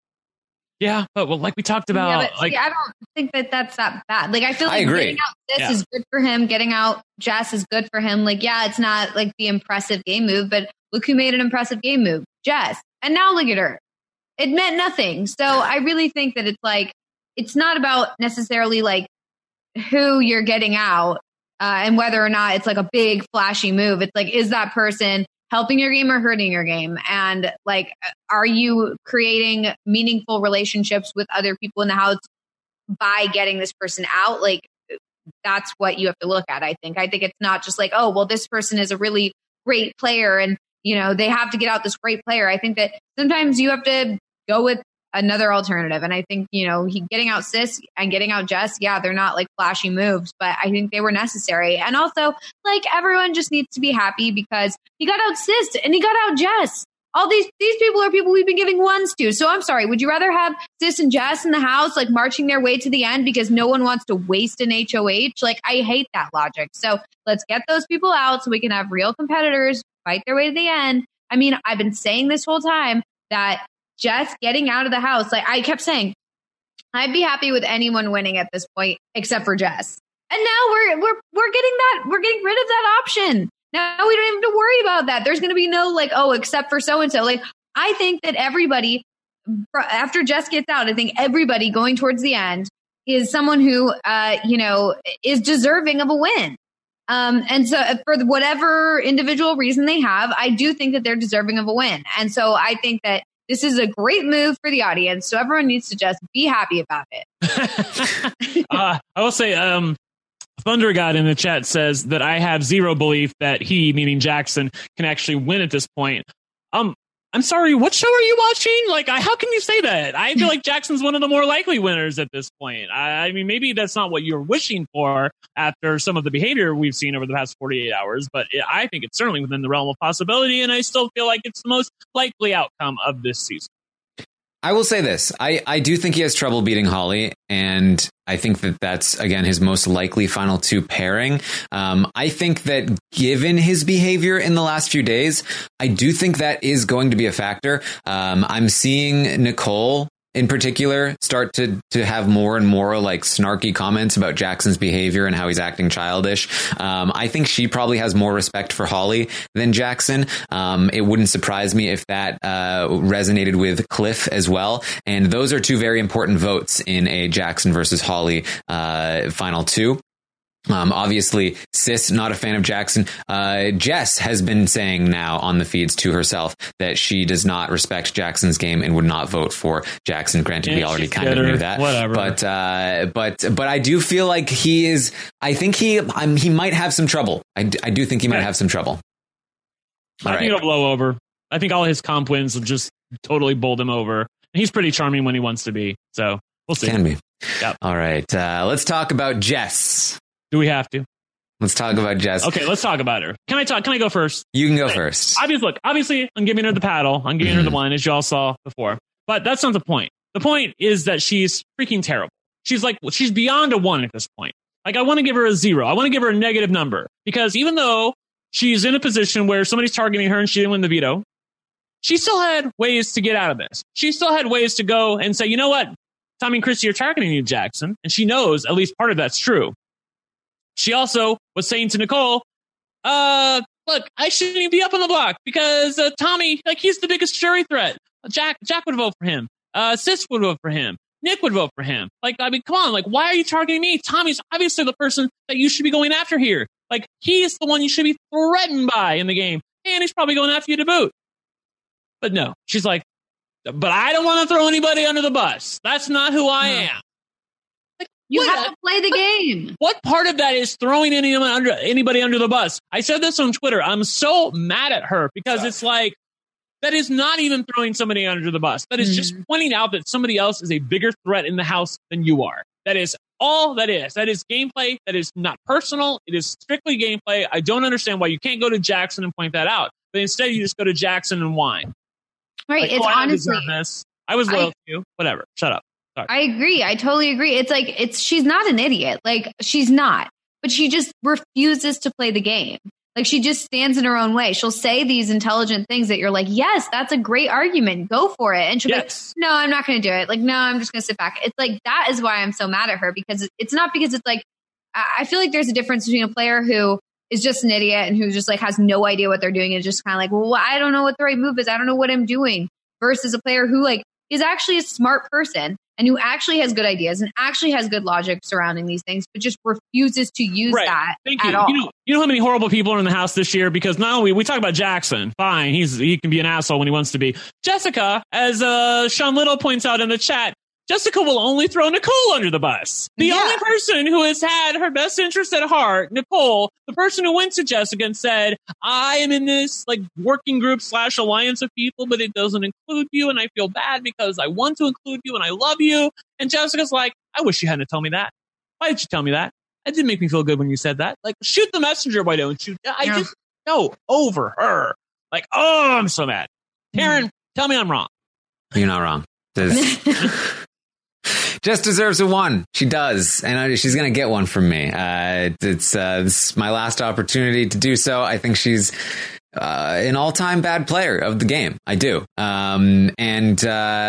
Yeah, but like we talked about, I don't think that's that bad. Like, I feel like agree. getting out Sis is good for him. Getting out Jess is good for him. Like, yeah, it's not like the impressive game move, but look who made an impressive game move, Jess. And now look at her. It meant nothing. So I really think that it's like, it's not about necessarily like who you're getting out and whether or not it's like a big flashy move. It's like, is that person helping your game or hurting your game? And like, are you creating meaningful relationships with other people in the house by getting this person out? Like, that's what you have to look at. I think it's not just like, oh, well, this person is a really great player and, you know, they have to get out this great player. I think that sometimes you have to go with another alternative. And I think, you know, getting out Sis and getting out Jess, yeah, they're not like flashy moves, but I think they were necessary. And also, like, everyone just needs to be happy because he got out Sis and he got out Jess. All these people are people we've been giving ones to. So I'm sorry, would you rather have Sis and Jess in the house, like marching their way to the end because no one wants to waste an HOH? Like, I hate that logic. So let's get those people out so we can have real competitors fight their way to the end. I mean, I've been saying this whole time that Jess getting out of the house, like I kept saying, I'd be happy with anyone winning at this point except for Jess. And now we're getting rid of that option. Now we don't even have to worry about that. There's going to be no like, oh, except for so-and-so. Like, I think that everybody, after Jess gets out, I think everybody going towards the end is someone who, is deserving of a win. And so for whatever individual reason they have, I do think that they're deserving of a win. And so I think that this is a great move for the audience. So everyone needs to just be happy about it. I will say, Thunder God in the chat says that I have zero belief that he, meaning Jackson, can actually win at this point. I'm sorry, what show are you watching? Like, how can you say that? I feel like Jackson's one of the more likely winners at this point. I mean, maybe that's not what you're wishing for after some of the behavior we've seen over the past 48 hours, but I think it's certainly within the realm of possibility, and I still feel like it's the most likely outcome of this season. I will say this. I do think he has trouble beating Holly, and I think that that's, again, his most likely final 2 pairing. I think that given his behavior in the last few days, I do think that is going to be a factor. I'm seeing Nicole in particular start to have more and more like snarky comments about Jackson's behavior and how he's acting childish. I think she probably has more respect for Holly than Jackson. It wouldn't surprise me if that resonated with Cliff as well. And those are 2 very important votes in a Jackson versus Holly final 2. Obviously, Sis, not a fan of Jackson. Jess has been saying now on the feeds to herself that she does not respect Jackson's game and would not vote for Jackson. Granted, we already kind of knew that. Whatever. But I do feel like he is. I think he might have some trouble. I do think he might have some trouble. I think it'll blow over. I think all his comp wins will just totally bowl him over. And he's pretty charming when he wants to be. So we'll see. Can be. Yep. All right. Let's talk about Jess. Do we have to? Let's talk about Jess. Okay, let's talk about her. Can I go first? You can go first. Obviously, I'm giving her the paddle. I'm giving her the one, as y'all saw before. But that's not the point. The point is that she's freaking terrible. She's beyond a 1 at this point. Like, I want to give her a 0. I want to give her a negative number. Because even though she's in a position where somebody's targeting her and she didn't win the veto, she still had ways to get out of this. She still had ways to go and say, you know what? Tommy and Christy are targeting you, Jackson. And she knows at least part of that's true. She also was saying to Nicole, look, I shouldn't even be up on the block because Tommy, like, he's the biggest jury threat. Jack would vote for him. Sis would vote for him. Nick would vote for him. Like, I mean, come on. Like, why are you targeting me? Tommy's obviously the person that you should be going after here. Like, he's the one you should be threatened by in the game. And he's probably going after you to boot. But no, she's like, but I don't want to throw anybody under the bus. That's not who I am. You have to play the game. What part of that is throwing anybody under the bus? I said this on Twitter. I'm so mad at her because it's like, that is not even throwing somebody under the bus. That is just pointing out that somebody else is a bigger threat in the house than you are. That is all that is. That is gameplay. That is not personal. It is strictly gameplay. I don't understand why you can't go to Jackson and point that out. But instead, you just go to Jackson and whine. Right. Like, it's honestly, I was loyal to you. Whatever. Shut up. Sorry. I agree. I totally agree. It's like, she's not an idiot. Like, she's not, but she just refuses to play the game. Like, she just stands in her own way. She'll say these intelligent things that you're like, yes, that's a great argument. Go for it. And she'll be like, no, I'm not going to do it. Like, no, I'm just going to sit back. It's like, that is why I'm so mad at her, because it's not because it's like, I feel like there's a difference between a player who is just an idiot and who just like has no idea what they're doing and just kind of like, well, I don't know what the right move is. I don't know what I'm doing, versus a player who like is actually a smart person and who actually has good ideas and actually has good logic surrounding these things, but just refuses to use that at all. You know how many horrible people are in the house this year? Because not only we talk about Jackson, fine, he can be an asshole when he wants to be. Jessica, as Sean Little points out in the chat, Jessica will only throw Nicole under the bus. The only person who has had her best interest at heart, Nicole, the person who went to Jessica and said, I am in this like working group / alliance of people, but it doesn't include you. And I feel bad because I want to include you and I love you. And Jessica's like, I wish you hadn't told me that. Why did you tell me that? That didn't make me feel good when you said that. Like, shoot the messenger. Why don't you? Just no over her. Like, oh, I'm so mad. Karen, tell me I'm wrong. You're not wrong. Jess deserves a 1. She does. And she's going to get one from me. This is my last opportunity to do so. I think she's an all-time bad player of the game. I do. I've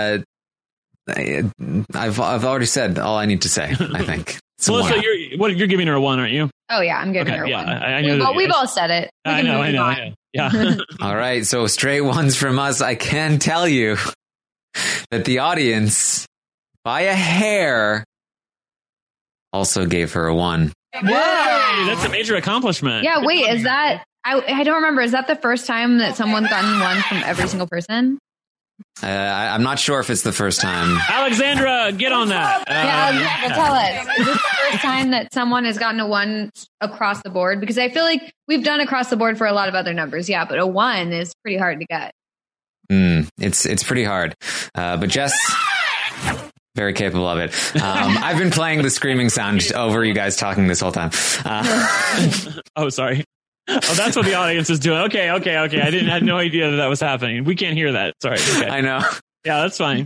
already said all I need to say, I think. Melissa, you're giving her a 1, aren't you? Oh, yeah, I'm giving her a 1. I know we've all said it. I know. Yeah. All right. So straight 1s from us. I can tell you that the audience, by a hair, also gave her a 1. Whoa, that's a major accomplishment. Yeah, wait, is that, I don't remember, is that the first time that someone's gotten 1 from every single person? I'm not sure if it's the first time. Alexandra, get on that. Alexandra, tell us. Is this the first time that someone has gotten a 1 across the board? Because I feel like we've done across the board for a lot of other numbers, but a 1 is pretty hard to get. It's pretty hard. But Jess, very capable of it. I've been playing the screaming sound over you guys talking this whole time. Oh, sorry. Oh, that's what the audience is doing. Okay. I had no idea that was happening. We can't hear that. Sorry. Okay. I know. Yeah, that's fine.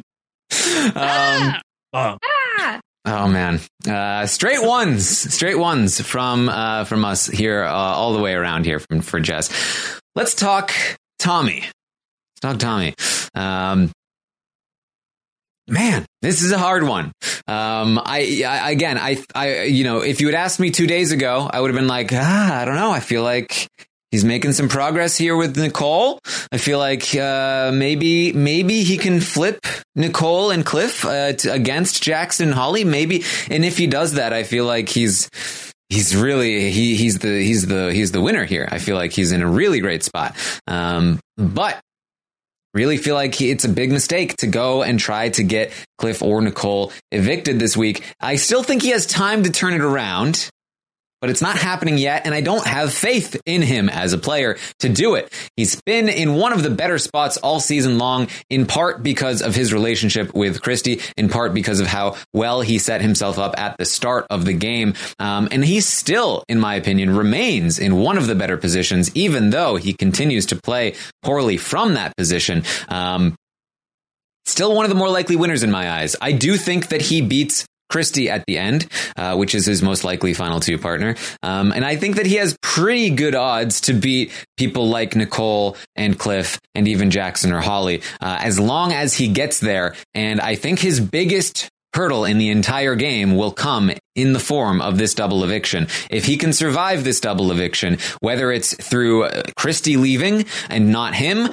Oh man. Straight ones from us here, all the way around here for Jess. Let's talk Tommy. Man, this is a hard one. If you had asked me 2 days ago, I would have been like, I don't know. I feel like he's making some progress here with Nicole. I feel like maybe he can flip Nicole and Cliff against Jackson and Holly. Maybe, and if he does that, I feel like he's he's really he's the winner here. I feel like he's in a really great spot. But really feel like it's a big mistake to go and try to get Cliff or Nicole evicted this week. I still think he has time to turn it around, but it's not happening yet, and I don't have faith in him as a player to do it. He's been in one of the better spots all season long, in part because of his relationship with Christie, in part because of how well he set himself up at the start of the game. And he still, in my opinion, remains in one of the better positions, even though he continues to play poorly from that position. Still one of the more likely winners in my eyes. I do think that he beats Christie at the end, which is his most likely final two partner. And I think that he has pretty good odds to beat people like Nicole and Cliff and even Jackson or Holly, as long as he gets there. And I think his biggest hurdle in the entire game will come in the form of this double eviction. If he can survive this double eviction, whether it's through Christie leaving and not him,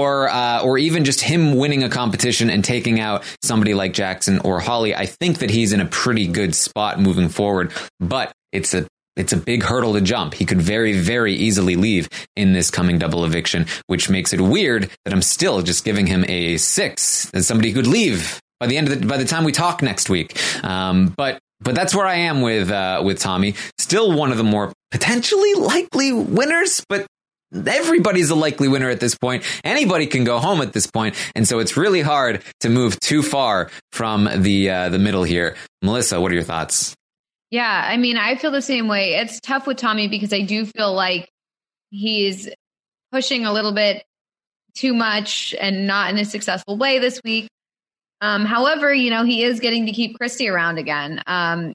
or even just him winning a competition and taking out somebody like Jackson or Holly, I think that he's in a pretty good spot moving forward. But it's a big hurdle to jump. He could very, very easily leave in this coming double eviction, which makes it weird that I'm still just giving him a 6 as somebody who could leave by the time we talk next week. But that's where I am with Tommy. Still one of the more potentially likely winners, but everybody's a likely winner at this point. Anybody can go home at this point, and so it's really hard to move too far from the middle here. Melissa, what are your thoughts? Yeah, I mean, I feel the same way. It's tough with Tommy because I do feel like he's pushing a little bit too much and not in a successful way this week. However, he is getting to keep Christie around again. And,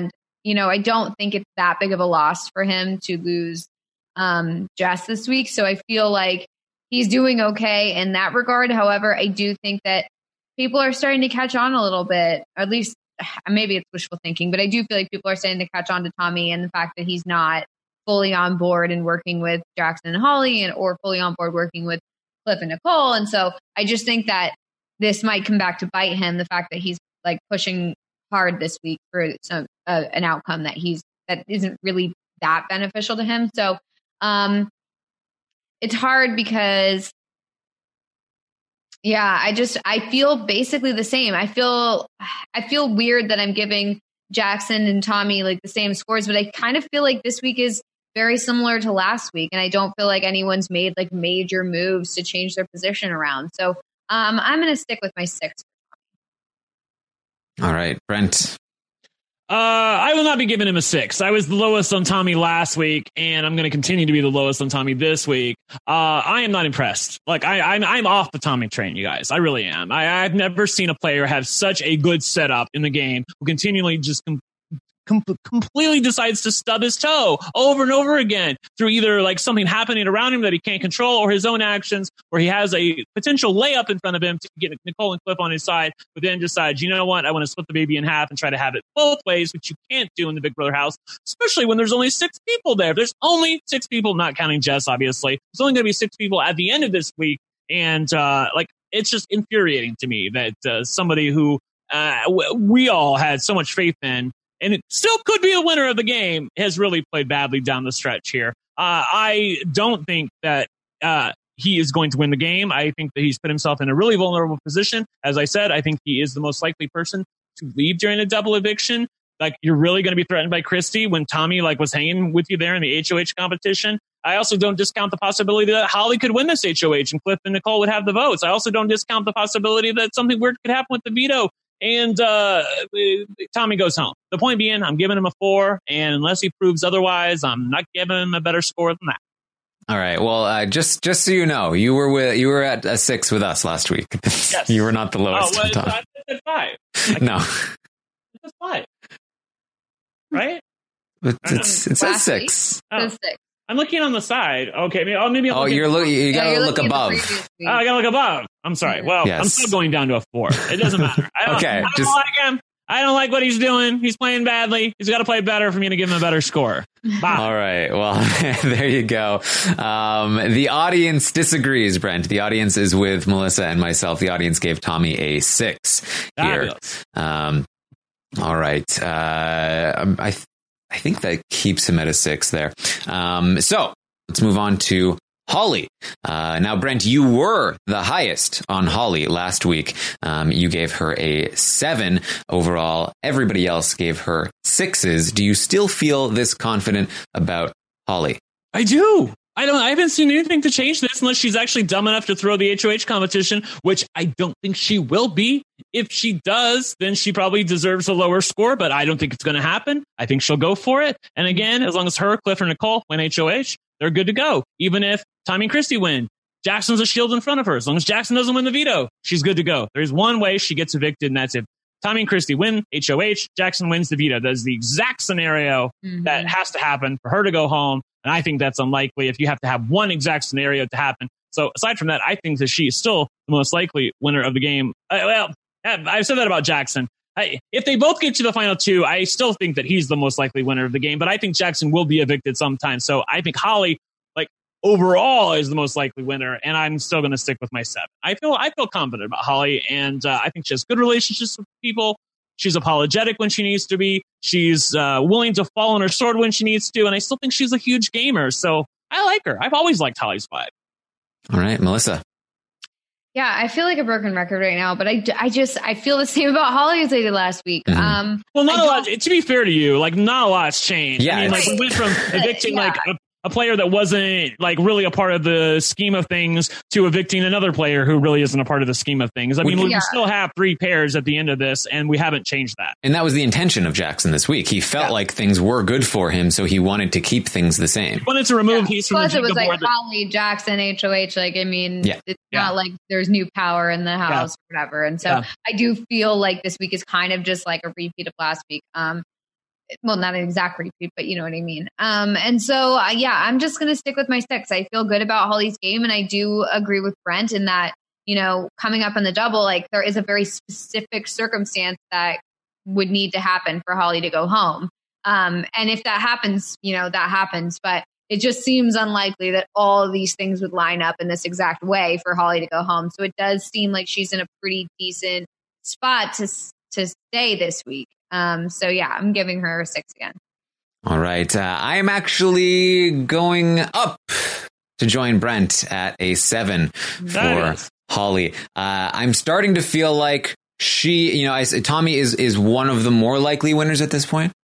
I don't think it's that big of a loss for him to lose Jess this week. So I feel like he's doing okay in that regard. However, I do think that people are starting to catch on a little bit, at least maybe it's wishful thinking, but I do feel like people are starting to catch on to Tommy and the fact that he's not fully on board and working with Jackson and Holly or fully on board working with Cliff and Nicole. And so I just think that this might come back to bite him, the fact that he's like pushing hard this week for an outcome that isn't really that beneficial to him. So it's hard because, I feel basically the same. I feel weird that I'm giving Jackson and Tommy like the same scores, but I kind of feel like this week is very similar to last week, and I don't feel like anyone's made like major moves to change their position around. So I'm going to stick with my 6. All right, Brent. I will not be giving him a 6. I was the lowest on Tommy last week, and I'm going to continue to be the lowest on Tommy this week. I am not impressed. Like I'm off the Tommy train, you guys. I really am. I've never seen a player have such a good setup in the game who continually just completely decides to stub his toe over and over again through either like something happening around him that he can't control or his own actions, where he has a potential layup in front of him to get Nicole and Cliff on his side, but then decides, you know what, I want to split the baby in half and try to have it both ways, which you can't do in the Big Brother house, especially when there's only 6 people there. There's only 6 people, not counting Jess, obviously. There's only going to be 6 people at the end of this week. And it's just infuriating to me that somebody who we all had so much faith in, and it still could be a winner of the game, has really played badly down the stretch here. I don't think that he is going to win the game. I think that he's put himself in a really vulnerable position. As I said, I think he is the most likely person to leave during a double eviction. Like, you're really going to be threatened by Christie when Tommy was hanging with you there in the HOH competition. I also don't discount the possibility that Holly could win this HOH and Cliff and Nicole would have the votes. I also don't discount the possibility that something weird could happen with the veto and Tommy goes home. The point being, I'm giving him a 4, and unless he proves otherwise, I'm not giving him a better score than that. All right. Well, just so you know, you were at a 6 with us last week. Yes. You were not the lowest. I said 5. No, it's 5. Right? It says 6. Oh. 6. I'm looking on the side. Okay, maybe I'm you gotta look above. I gotta look above. I'm sorry. Well, yes. I'm still going down to a 4. It doesn't matter. I don't like him. I don't like what he's doing. He's playing badly. He's got to play better for me to give him a better score. Bye. All right. Well, there you go. The audience disagrees, Brent. The audience is with Melissa and myself. The audience gave Tommy a 6 here. Fabulous. All right. I I think that keeps him at a 6 there. So let's move on to Holly. Now, Brent, you were the highest on Holly last week. You gave her a 7 overall. Everybody else gave her 6s. Do you still feel this confident about Holly? I do. I haven't seen anything to change this unless she's actually dumb enough to throw the HOH competition, which I don't think she will be. If she does, then she probably deserves a lower score, but I don't think it's going to happen. I think she'll go for it. And again, as long as her, Cliff, or Nicole win HOH, they're good to go. Even if Tommy and Christy win, Jackson's a shield in front of her. As long as Jackson doesn't win the veto, she's good to go. There's one way she gets evicted, and that's if Tommy and Christy win HOH, Jackson wins the veto. That is the exact scenario that has to happen for her to go home. And I think that's unlikely if you have to have one exact scenario to happen. So aside from that, I think that she is still the most likely winner of the game. Well, I've said that about Jackson. If they both get to the final 2, I still think that he's the most likely winner of the game. But I think Jackson will be evicted sometime. So I think Holly, overall, is the most likely winner. And I'm still going to stick with my 7. I feel confident about Holly. And I think she has good relationships with people. She's apologetic when she needs to be. She's willing to fall on her sword when she needs to. And I still think she's a huge gamer. So I like her. I've always liked Holly's vibe. All right, Melissa. Yeah, I feel like a broken record right now, but I feel the same about Holly as I did last week. Mm-hmm. Well, not a lot. To be fair to you, not a lot's changed. Yeah, I mean, we went from evicting a player that wasn't really a part of the scheme of things to evicting another player who really isn't a part of the scheme of things. I mean, we still have 3 pairs at the end of this, and we haven't changed that. And that was the intention of Jackson this week. He felt like things were good for him, so he wanted to keep things the same. He wanted to remove Heath from Plus, the it was board. Holly, Jackson, HOH. It's not like there's new power in the house or whatever. And so I do feel like this week is kind of just like a repeat of last week. Well, not an exact repeat, but you know what I mean. And so, I'm just going to stick with my 6. I feel good about Holly's game. And I do agree with Brent in that, coming up on the double, there is a very specific circumstance that would need to happen for Holly to go home. And if that happens, that happens. But it just seems unlikely that all of these things would line up in this exact way for Holly to go home. So it does seem like she's in a pretty decent spot to stay this week. I'm giving her a 6 again. All right. I am actually going up to join Brent at a 7 for Holly. I'm starting to feel like Tommy is one of the more likely winners at this point.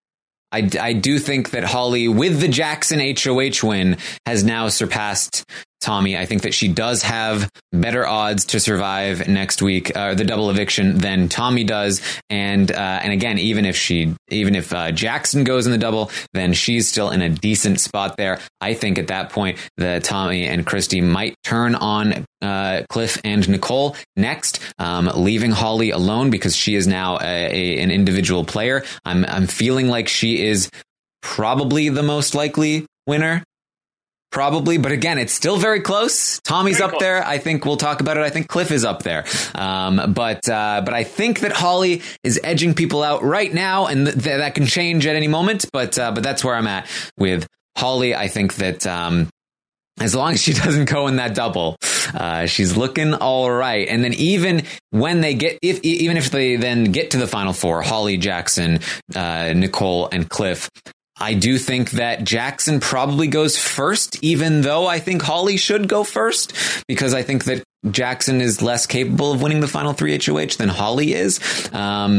I do think that Holly, with the Jackson HOH win, has now surpassed Tommy. I think that she does have better odds to survive next week, the double eviction, than Tommy does. And again, even if Jackson goes in the double, then she's still in a decent spot there. I think at that point that Tommy and Christy might turn on Cliff and Nicole next, leaving Holly alone because she is now an individual player. I'm feeling like she is probably the most likely winner. Probably, but again, it's still very close. Tommy's up there. I think we'll talk about it. I think Cliff is up there. But I think that Holly is edging people out right now, and that can change at any moment. But that's where I'm at with Holly. I think that as long as she doesn't go in that double, she's looking all right. And then even when they even if they then get to the final 4, Holly, Jackson, Nicole, and Cliff, I do think that Jackson probably goes first, even though I think Holly should go first, because I think that Jackson is less capable of winning the final 3 HOH than Holly is. But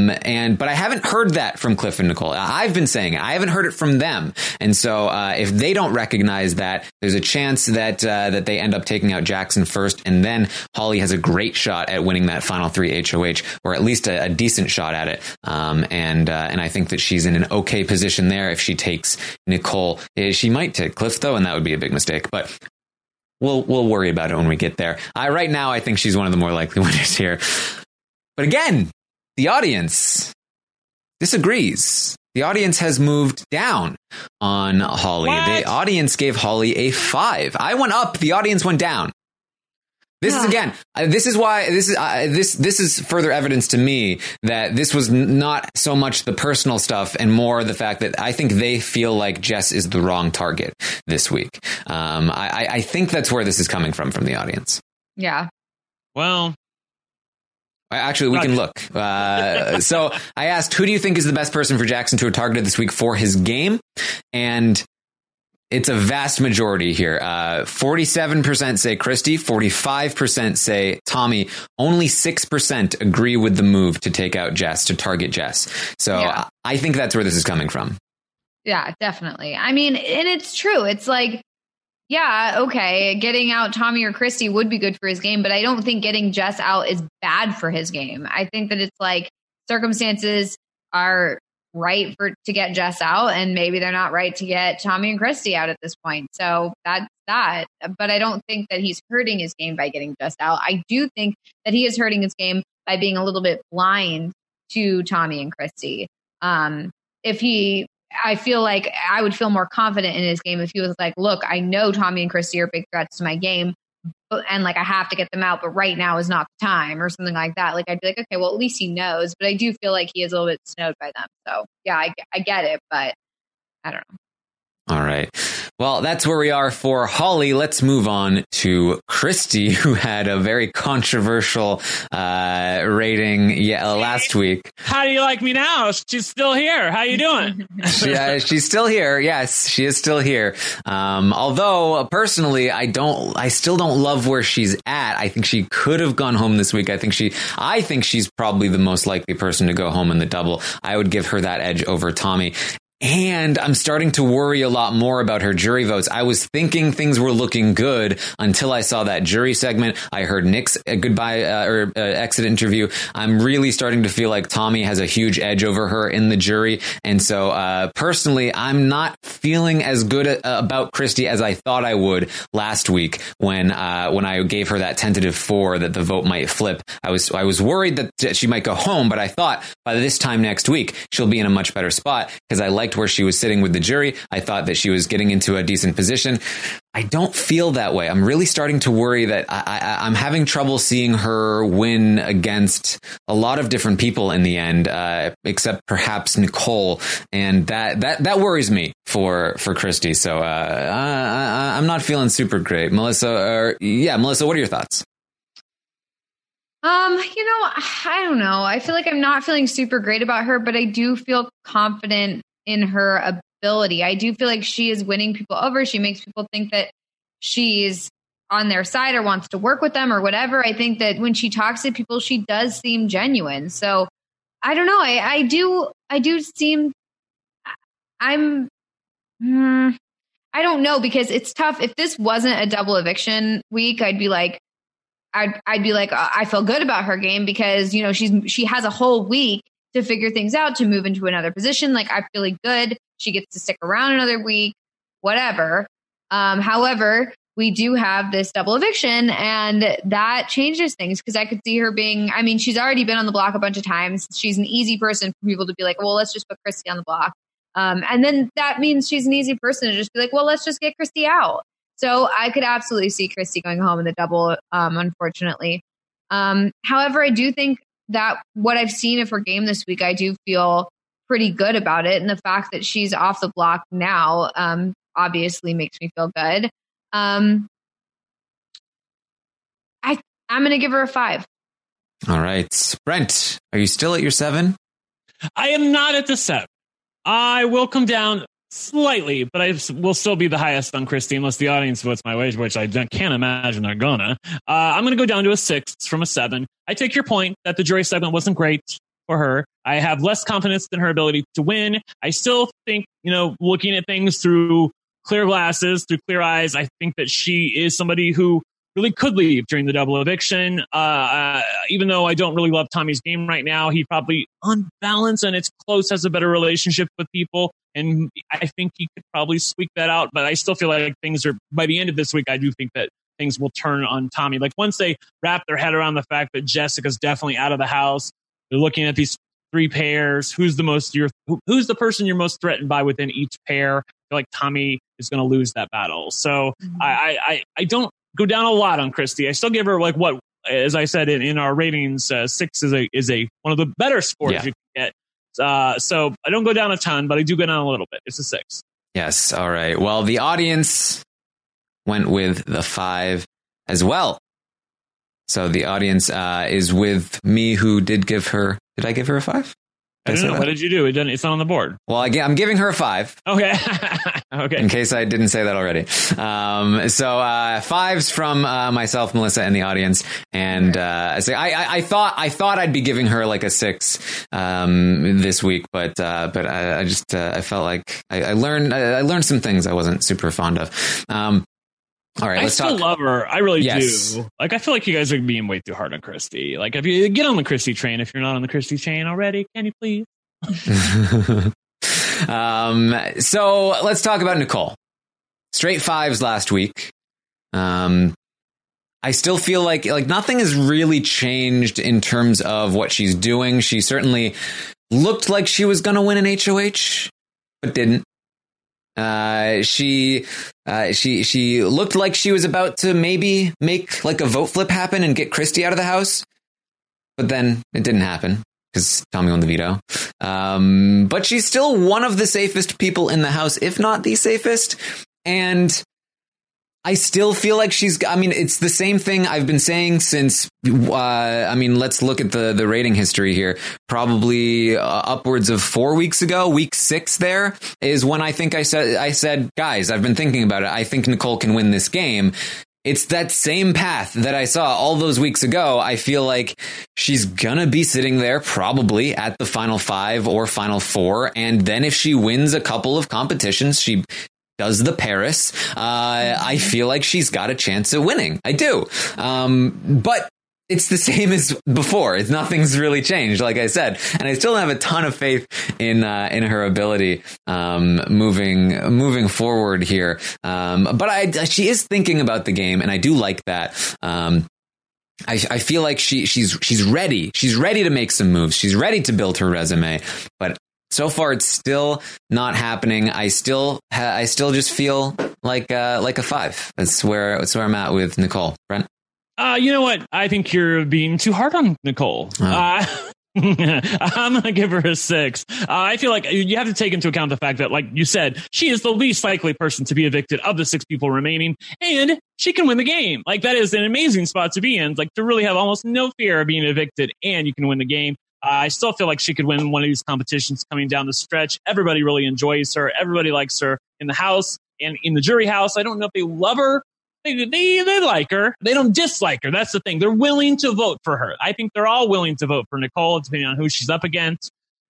I haven't heard that from Cliff and Nicole. I've been saying it. I haven't heard it from them. And so if they don't recognize that, there's a chance that they end up taking out Jackson first, and then Holly has a great shot at winning that final 3 HOH, or at least a decent shot at it. And I think that she's in an okay position there if she takes Nicole. She might take Cliff, though, and that would be a big mistake. But We'll worry about it when we get there. Right now, I think she's one of the more likely winners here. But again, the audience disagrees. The audience has moved down on Holly. What? The audience gave Holly a 5. I went up. The audience went down. This is again. This is why this is further evidence to me that this was not so much the personal stuff and more the fact that I think they feel like Jess is the wrong target this week. I think that's where this is coming from the audience. Yeah. Well, Actually, we can look. So I asked, who do you think is the best person for Jackson to have targeted this week for his game? And it's a vast majority here. 47% say Christy, 45% say Tommy. Only 6% agree with the move to take out Jess, to target Jess. So yeah. I think that's where this is coming from. Yeah, definitely. I mean, and it's true. It's like, yeah, okay, getting out Tommy or Christy would be good for his game, but I don't think getting Jess out is bad for his game. I think that it's like circumstances are right to get Jess out, and maybe they're not right to get Tommy and Christy out at this point. So that's that. But I don't think that he's hurting his game by getting Jess out. I do think that he is hurting his game by being a little bit blind to Tommy and Christy. I feel like I would feel more confident in his game if he was like, look, I know Tommy and Christy are big threats to my game, and like I have to get them out, but right now is not the time, or something like that. Like I'd be like, okay, well, at least he knows, but I do feel like he is a little bit snowed by them. So yeah, I get it, but I don't know. All right. Well, that's where we are for Holly. Let's move on to Christy, who had a very controversial rating last week. How do you like me now? She's still here. How you doing? She's still here. Yes, she is still here. Although personally, I still don't love where she's at. I think she could have gone home this week. I think she's probably the most likely person to go home in the double. I would give her that edge over Tommy. And I'm starting to worry a lot more about her jury votes. I was thinking things were looking good until I saw that jury segment. I heard Nick's goodbye exit interview. I'm really starting to feel like Tommy has a huge edge over her in the jury. And so personally, I'm not feeling as good about Christy as I thought I would last week when I gave her that tentative 4 that the vote might flip. I was worried that she might go home, but I thought by this time next week, she'll be in a much better spot because I liked where she was sitting with the jury. I thought that she was getting into a decent position. I don't feel that way. I'm really starting to worry that I'm having trouble seeing her win against a lot of different people in the end, except perhaps Nicole. And that worries me for Christy. So I'm not feeling super great. Melissa, what are your thoughts? I don't know. I feel like I'm not feeling super great about her, but I do feel confident in her ability. I do feel like she is winning people over. She makes people think that she's on their side or wants to work with them or whatever. I think that when she talks to people, she does seem genuine. So I don't know. I do seem, I don't know, because it's tough. If this wasn't a double eviction week, I'd be like, I feel good about her game because, she has a whole week to figure things out, to move into another position. Like, I feel like good. She gets to stick around another week, whatever. However, we do have this double eviction, and that changes things because I could see her being, she's already been on the block a bunch of times. She's an easy person for people to be like, well, let's just put Christy on the block. And then that means she's an easy person to just be like, well, let's just get Christy out. So I could absolutely see Christy going home in the double, unfortunately. However, I do think that what I've seen of her game this week, I do feel pretty good about it. And the fact that she's off the block now obviously makes me feel good. I'm going to give her a 5. All right. Brent, are you still at your 7? I am not at the 7. I will come down slightly, but I will still be the highest on Christy unless the audience votes my way, which I can't imagine they're gonna. I'm going to go down to a 6 from a 7. I take your point that the jury segment wasn't great for her. I have less confidence in her ability to win. I still think, looking at things through clear glasses, through clear eyes, I think that she is somebody who really could leave during the double eviction. Even though I don't really love Tommy's game right now, he probably, on balance, and it's close, has a better relationship with people. And I think he could probably squeak that out. But I still feel like things are, by the end of this week, I do think that things will turn on Tommy. Like once they wrap their head around the fact that Jessica's definitely out of the house, they're looking at these 3 pairs. Who's the person you're most threatened by within each pair? I feel like Tommy is going to lose that battle. So I don't go down a lot on Christy. I still give her as I said in our ratings, 6 is a one of the better scores you can get. So I don't go down a ton, but I do go down a little bit. It's a 6. Yes. All right. Well, the audience went with the 5 as well. So the audience is with me, who did give her. Did I give her a 5? I don't know. What did you do? It's not on the board. Well, I'm giving her a 5. Okay. Okay. In case I didn't say that already. So 5s from myself, Melissa, and the audience. And I thought I'd be giving her like a 6 this week, but I just I felt like I learned some things I wasn't super fond of. All right, let's talk. I still love her. I really do. Like, I feel like you guys are being way too hard on Christy. Like, if you get on the Christy train, if you're not on the Christy train already, can you please? So let's talk about Nicole. Straight 5s last week. I still feel like nothing has really changed in terms of what she's doing. She certainly looked like she was going to win an HOH, but didn't. She looked like she was about to maybe make like a vote flip happen and get Christy out of the house, but then it didn't happen because Tommy won the veto. But she's still one of the safest people in the house, if not the safest. And I still feel like it's the same thing I've been saying since, let's look at the rating history here. Probably upwards of 4 weeks ago, week 6 there is when I think I said, guys, I've been thinking about it. I think Nicole can win this game. It's that same path that I saw all those weeks ago. I feel like she's gonna be sitting there probably at the final 5 or final 4. And then if she wins a couple of competitions, she does the Paris, I feel like she's got a chance at winning. I do. But it's the same as before. Nothing's really changed, like I said. And I still have a ton of faith in her ability moving forward here. But she is thinking about the game, and I do like that. I feel like she's ready. She's ready to make some moves. She's ready to build her resume. But so far, it's still not happening. I still just feel like a 5. That's where I'm at with Nicole. Brent? You know what? I think you're being too hard on Nicole. I'm going to give her a 6. I feel like you have to take into account the fact that, like you said, she is the least likely person to be evicted of the 6 people remaining, and she can win the game. Like, that is an amazing spot to be in, like to really have almost no fear of being evicted, and you can win the game. I still feel like she could win one of these competitions coming down the stretch. Everybody really enjoys her. Everybody likes her in the house and in the jury house. I don't know if they love her. They like her. They don't dislike her. That's the thing. They're willing to vote for her. I think they're all willing to vote for Nicole, depending on who she's up against.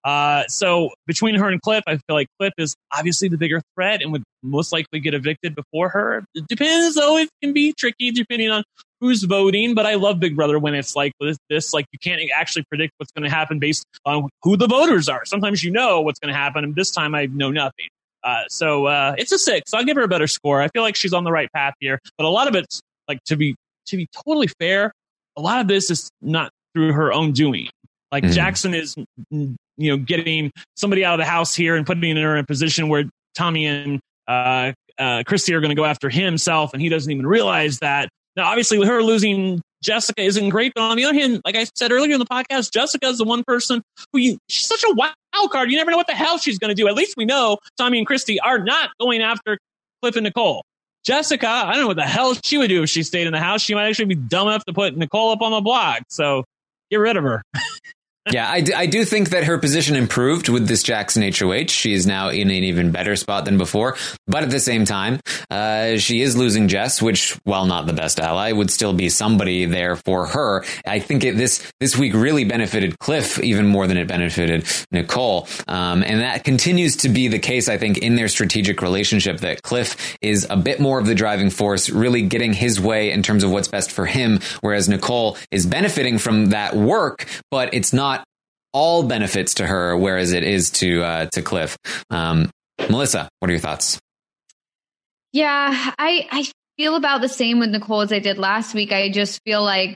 So between her and Cliff, I feel like Cliff is obviously the bigger threat and would most likely get evicted before her. It depends, though. It can be tricky depending on who's voting. But I love Big Brother when it's like this. Like, you can't actually predict what's going to happen based on who the voters are. Sometimes you know what's going to happen, and this time I know nothing. So it's a 6. I'll give her a better score. I feel like she's on the right path here. But a lot of it's, like, to be totally fair, a lot of this is not through her own doing. Like, Jackson is, getting somebody out of the house here and putting her in a position where Tommy and Christy are going to go after himself, and he doesn't even realize that. Now, obviously, with her losing Jessica isn't great, but on the other hand, like I said earlier in the podcast, Jessica is the one person she's such a wild card. You never know what the hell she's going to do. At least we know Tommy and Christy are not going after Cliff and Nicole. Jessica, I don't know what the hell she would do if she stayed in the house. She might actually be dumb enough to put Nicole up on the block. So get rid of her. Yeah, I do think that her position improved with this Jackson HOH. She is now in an even better spot than before. But at the same time, she is losing Jess, which, while not the best ally, would still be somebody there for her. I think this week really benefited Cliff even more than it benefited Nicole. And that continues to be the case, I think, in their strategic relationship, that Cliff is a bit more of the driving force, really getting his way in terms of what's best for him, whereas Nicole is benefiting from that work, but it's not all benefits to her, whereas it is to Cliff. Melissa, what are your thoughts? Yeah, I feel about the same with Nicole as I did last week. I just feel like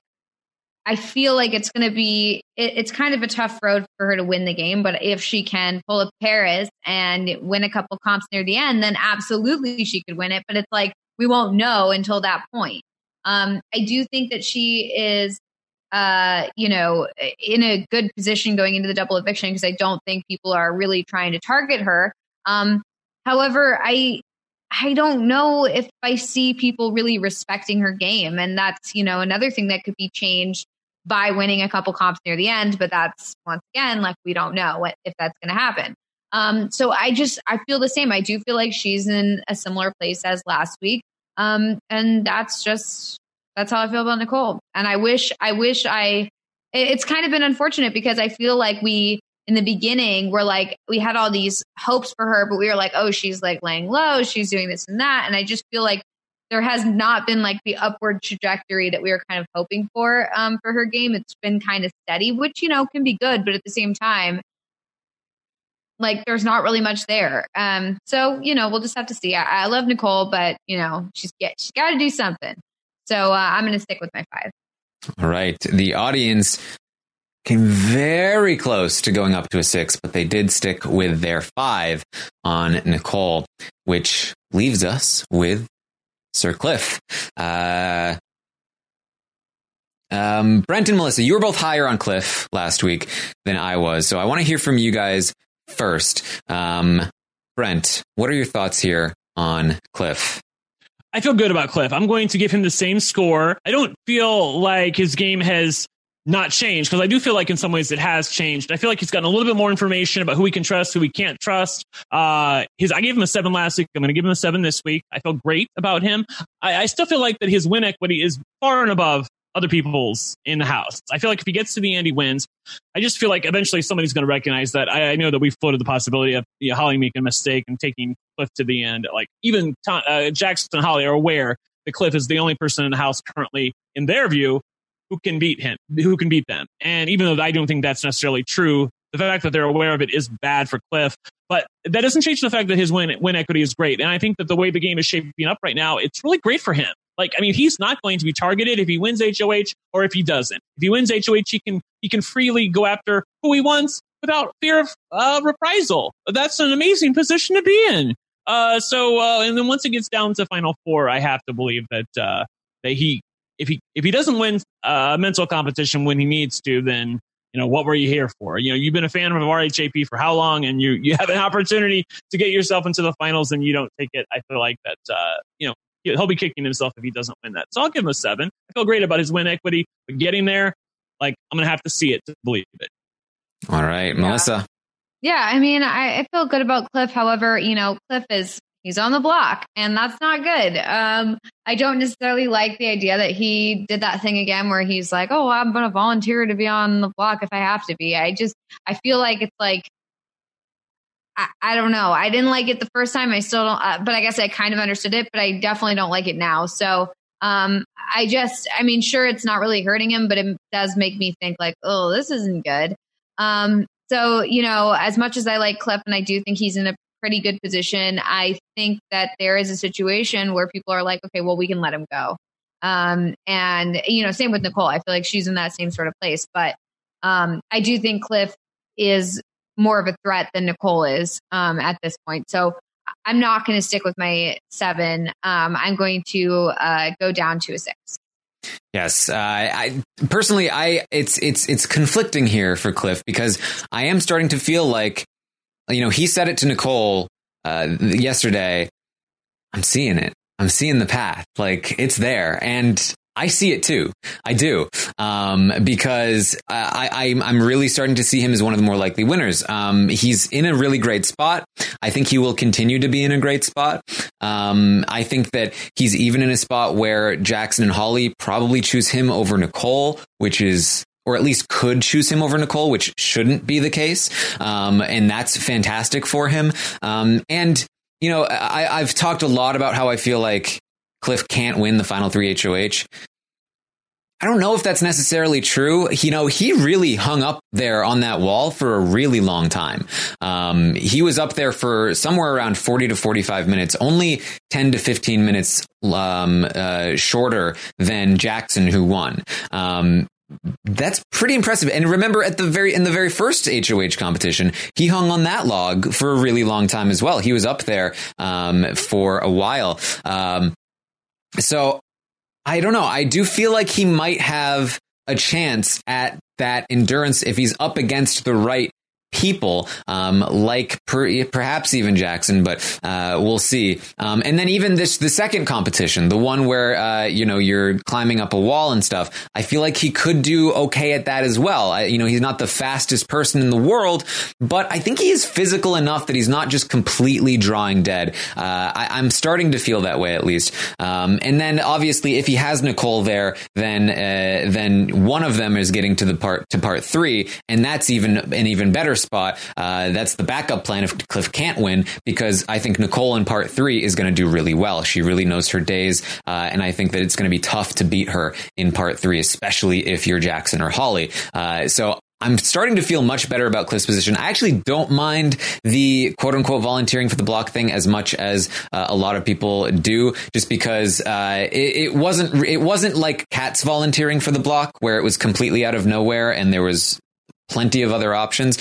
it's going to be, it's kind of a tough road for her to win the game. But if she can pull up Paris and win a couple comps near the end, then absolutely she could win it. But it's like, we won't know until that point. I do think that she is, in a good position going into the double eviction, because I don't think people are really trying to target her. However, I I don't know if I see people really respecting her game. And that's, another thing that could be changed by winning a couple comps near the end. But that's, once again, like, we don't know if that's going to happen. So I feel the same. I do feel like she's in a similar place as last week. And that's how I feel about Nicole. And it's kind of been unfortunate because I feel like in the beginning, we had all these hopes for her, but we were like, oh, she's like laying low. She's doing this and that. And I just feel like there has not been like the upward trajectory that we were kind of hoping for her game. It's been kind of steady, which, can be good. But at the same time, like, there's not really much there. So, we'll just have to see. I love Nicole, but, she's got to do something. So I'm going to stick with my 5. All right. The audience came very close to going up to a 6, but they did stick with their 5 on Nicole, which leaves us with Sir Cliff. Brent and Melissa, you were both higher on Cliff last week than I was. So I want to hear from you guys first. Brent, what are your thoughts here on Cliff? I feel good about Cliff. I'm going to give him the same score. I don't feel like his game has not changed, because I do feel like in some ways it has changed. I feel like he's gotten a little bit more information about who we can trust, who we can't trust. I gave him a 7 last week. I'm going to give him a 7 this week. I feel great about him. I still feel like that his win equity is far and above other people's in the house. I feel like if he gets to the end, he wins. I just feel like eventually somebody's going to recognize that. I know that we've floated the possibility of Holly making a mistake and taking Cliff to the end. Like, even Jackson and Holly are aware that Cliff is the only person in the house currently, in their view, who can beat them. And even though I don't think that's necessarily true, the fact that they're aware of it is bad for Cliff. But that doesn't change the fact that his win equity is great. And I think that the way the game is shaping up right now, it's really great for him. Like, I mean, he's not going to be targeted if he wins HOH or if he doesn't. If he wins HOH, he can freely go after who he wants without fear of reprisal. That's an amazing position to be in. And then once it gets down to Final Four, I have to believe that if he doesn't win a mental competition when he needs to, then what were you here for? You've been a fan of RHAP for how long, and you have an opportunity to get yourself into the finals and you don't take it. I feel like that he'll be kicking himself if he doesn't win that. So I'll give him a 7. I feel great about his win equity, but getting there, like, I'm going to have to see it to believe it. All right, Melissa. Yeah, I mean, I feel good about Cliff. However, Cliff he's on the block, and that's not good. I don't necessarily like the idea that he did that thing again where he's like, oh, I'm going to volunteer to be on the block if I have to be. I feel like it's like, I don't know. I didn't like it the first time. I still don't, but I guess I kind of understood it, but I definitely don't like it now. So, sure, it's not really hurting him, but it does make me think like, oh, this isn't good. So, as much as I like Cliff and I do think he's in a pretty good position, I think that there is a situation where people are like, okay, well, we can let him go. And same with Nicole. I feel like she's in that same sort of place, but I do think Cliff is more of a threat than Nicole is at this point. So I'm not going to stick with my 7. I'm going to go down to a 6. Yes, I personally, it's conflicting here for Cliff, because I am starting to feel like, he said it to Nicole yesterday. I'm seeing it. I'm seeing the path. Like, it's there, and I see it too. I do, because I'm really starting to see him as one of the more likely winners. He's in a really great spot. I think he will continue to be in a great spot. I think that he's even in a spot where Jackson and Holly probably choose him over Nicole, or at least could choose him over Nicole, which shouldn't be the case. And that's fantastic for him. I've talked a lot about how I feel like Cliff can't win the final 3 HOH. I don't know if that's necessarily true. He really hung up there on that wall for a really long time. He was up there for somewhere around 40 to 45 minutes, only 10 to 15 minutes shorter than Jackson, who won. That's pretty impressive. And remember, in the very first HOH competition, he hung on that log for a really long time as well. He was up there for a while. So I don't know. I do feel like he might have a chance at that endurance if he's up against the right people, like perhaps even Jackson, but we'll see. And then even the second competition, the one where, you're climbing up a wall and stuff, I feel like he could do okay at that as well. He's not the fastest person in the world, but I think he is physical enough that he's not just completely drawing dead. I'm starting to feel that way, at least. And then obviously if he has Nicole there, then one of them is getting to part 3. And that's an even better spot. That's the backup plan if Cliff can't win, because I think Nicole in part 3 is going to do really well. She really knows her days. And I think that it's going to be tough to beat her in part 3, especially if you're Jackson or Holly. So I'm starting to feel much better about Cliff's position. I actually don't mind the quote unquote volunteering for the block thing as much as a lot of people do, just because it wasn't like Kat's volunteering for the block where it was completely out of nowhere and there was plenty of other options.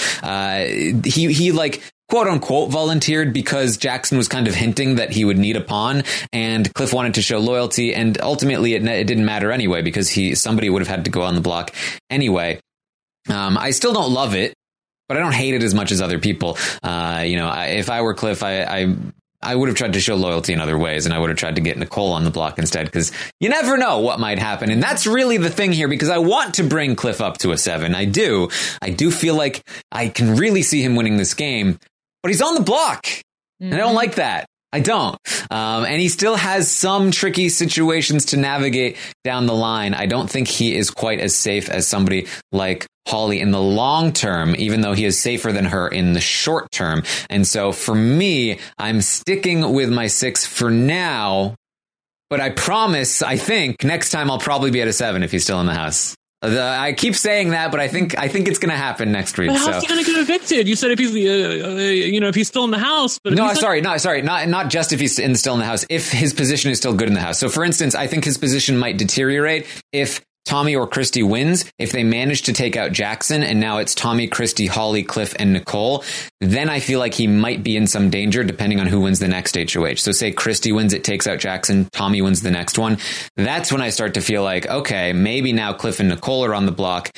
He like quote unquote volunteered because Jackson was kind of hinting that he would need a pawn, and Cliff wanted to show loyalty, and ultimately it didn't matter anyway because somebody would have had to go on the block anyway. I still don't love it, but I don't hate it as much as other people. If I were Cliff, I would have tried to show loyalty in other ways, and I would have tried to get Nicole on the block instead, because you never know what might happen. And that's really the thing here, because I want to bring Cliff up to a 7. I do feel like I can really see him winning this game, but he's on the block. And I don't like that. I don't. And he still has some tricky situations to navigate down the line. I don't think he is quite as safe as somebody like Holly in the long term, even though he is safer than her in the short term. And so for me, I'm sticking with my 6 for now, but I promise, I think next time I'll probably be at a 7 if he's still in the house. I keep saying that, but I think it's going to happen next week. But how's he going to get evicted? You said if he's, if he's still in the house. But not just if he's still in the house. If his position is still good in the house. So, for instance, I think his position might deteriorate if Tommy or Christy wins. If they manage to take out Jackson and now it's Tommy, Christy, Holly, Cliff, and Nicole, then I feel like he might be in some danger depending on who wins the next HOH. So say Christy wins, it takes out Jackson, Tommy wins the next one. That's when I start to feel like, okay, maybe now Cliff and Nicole are on the block.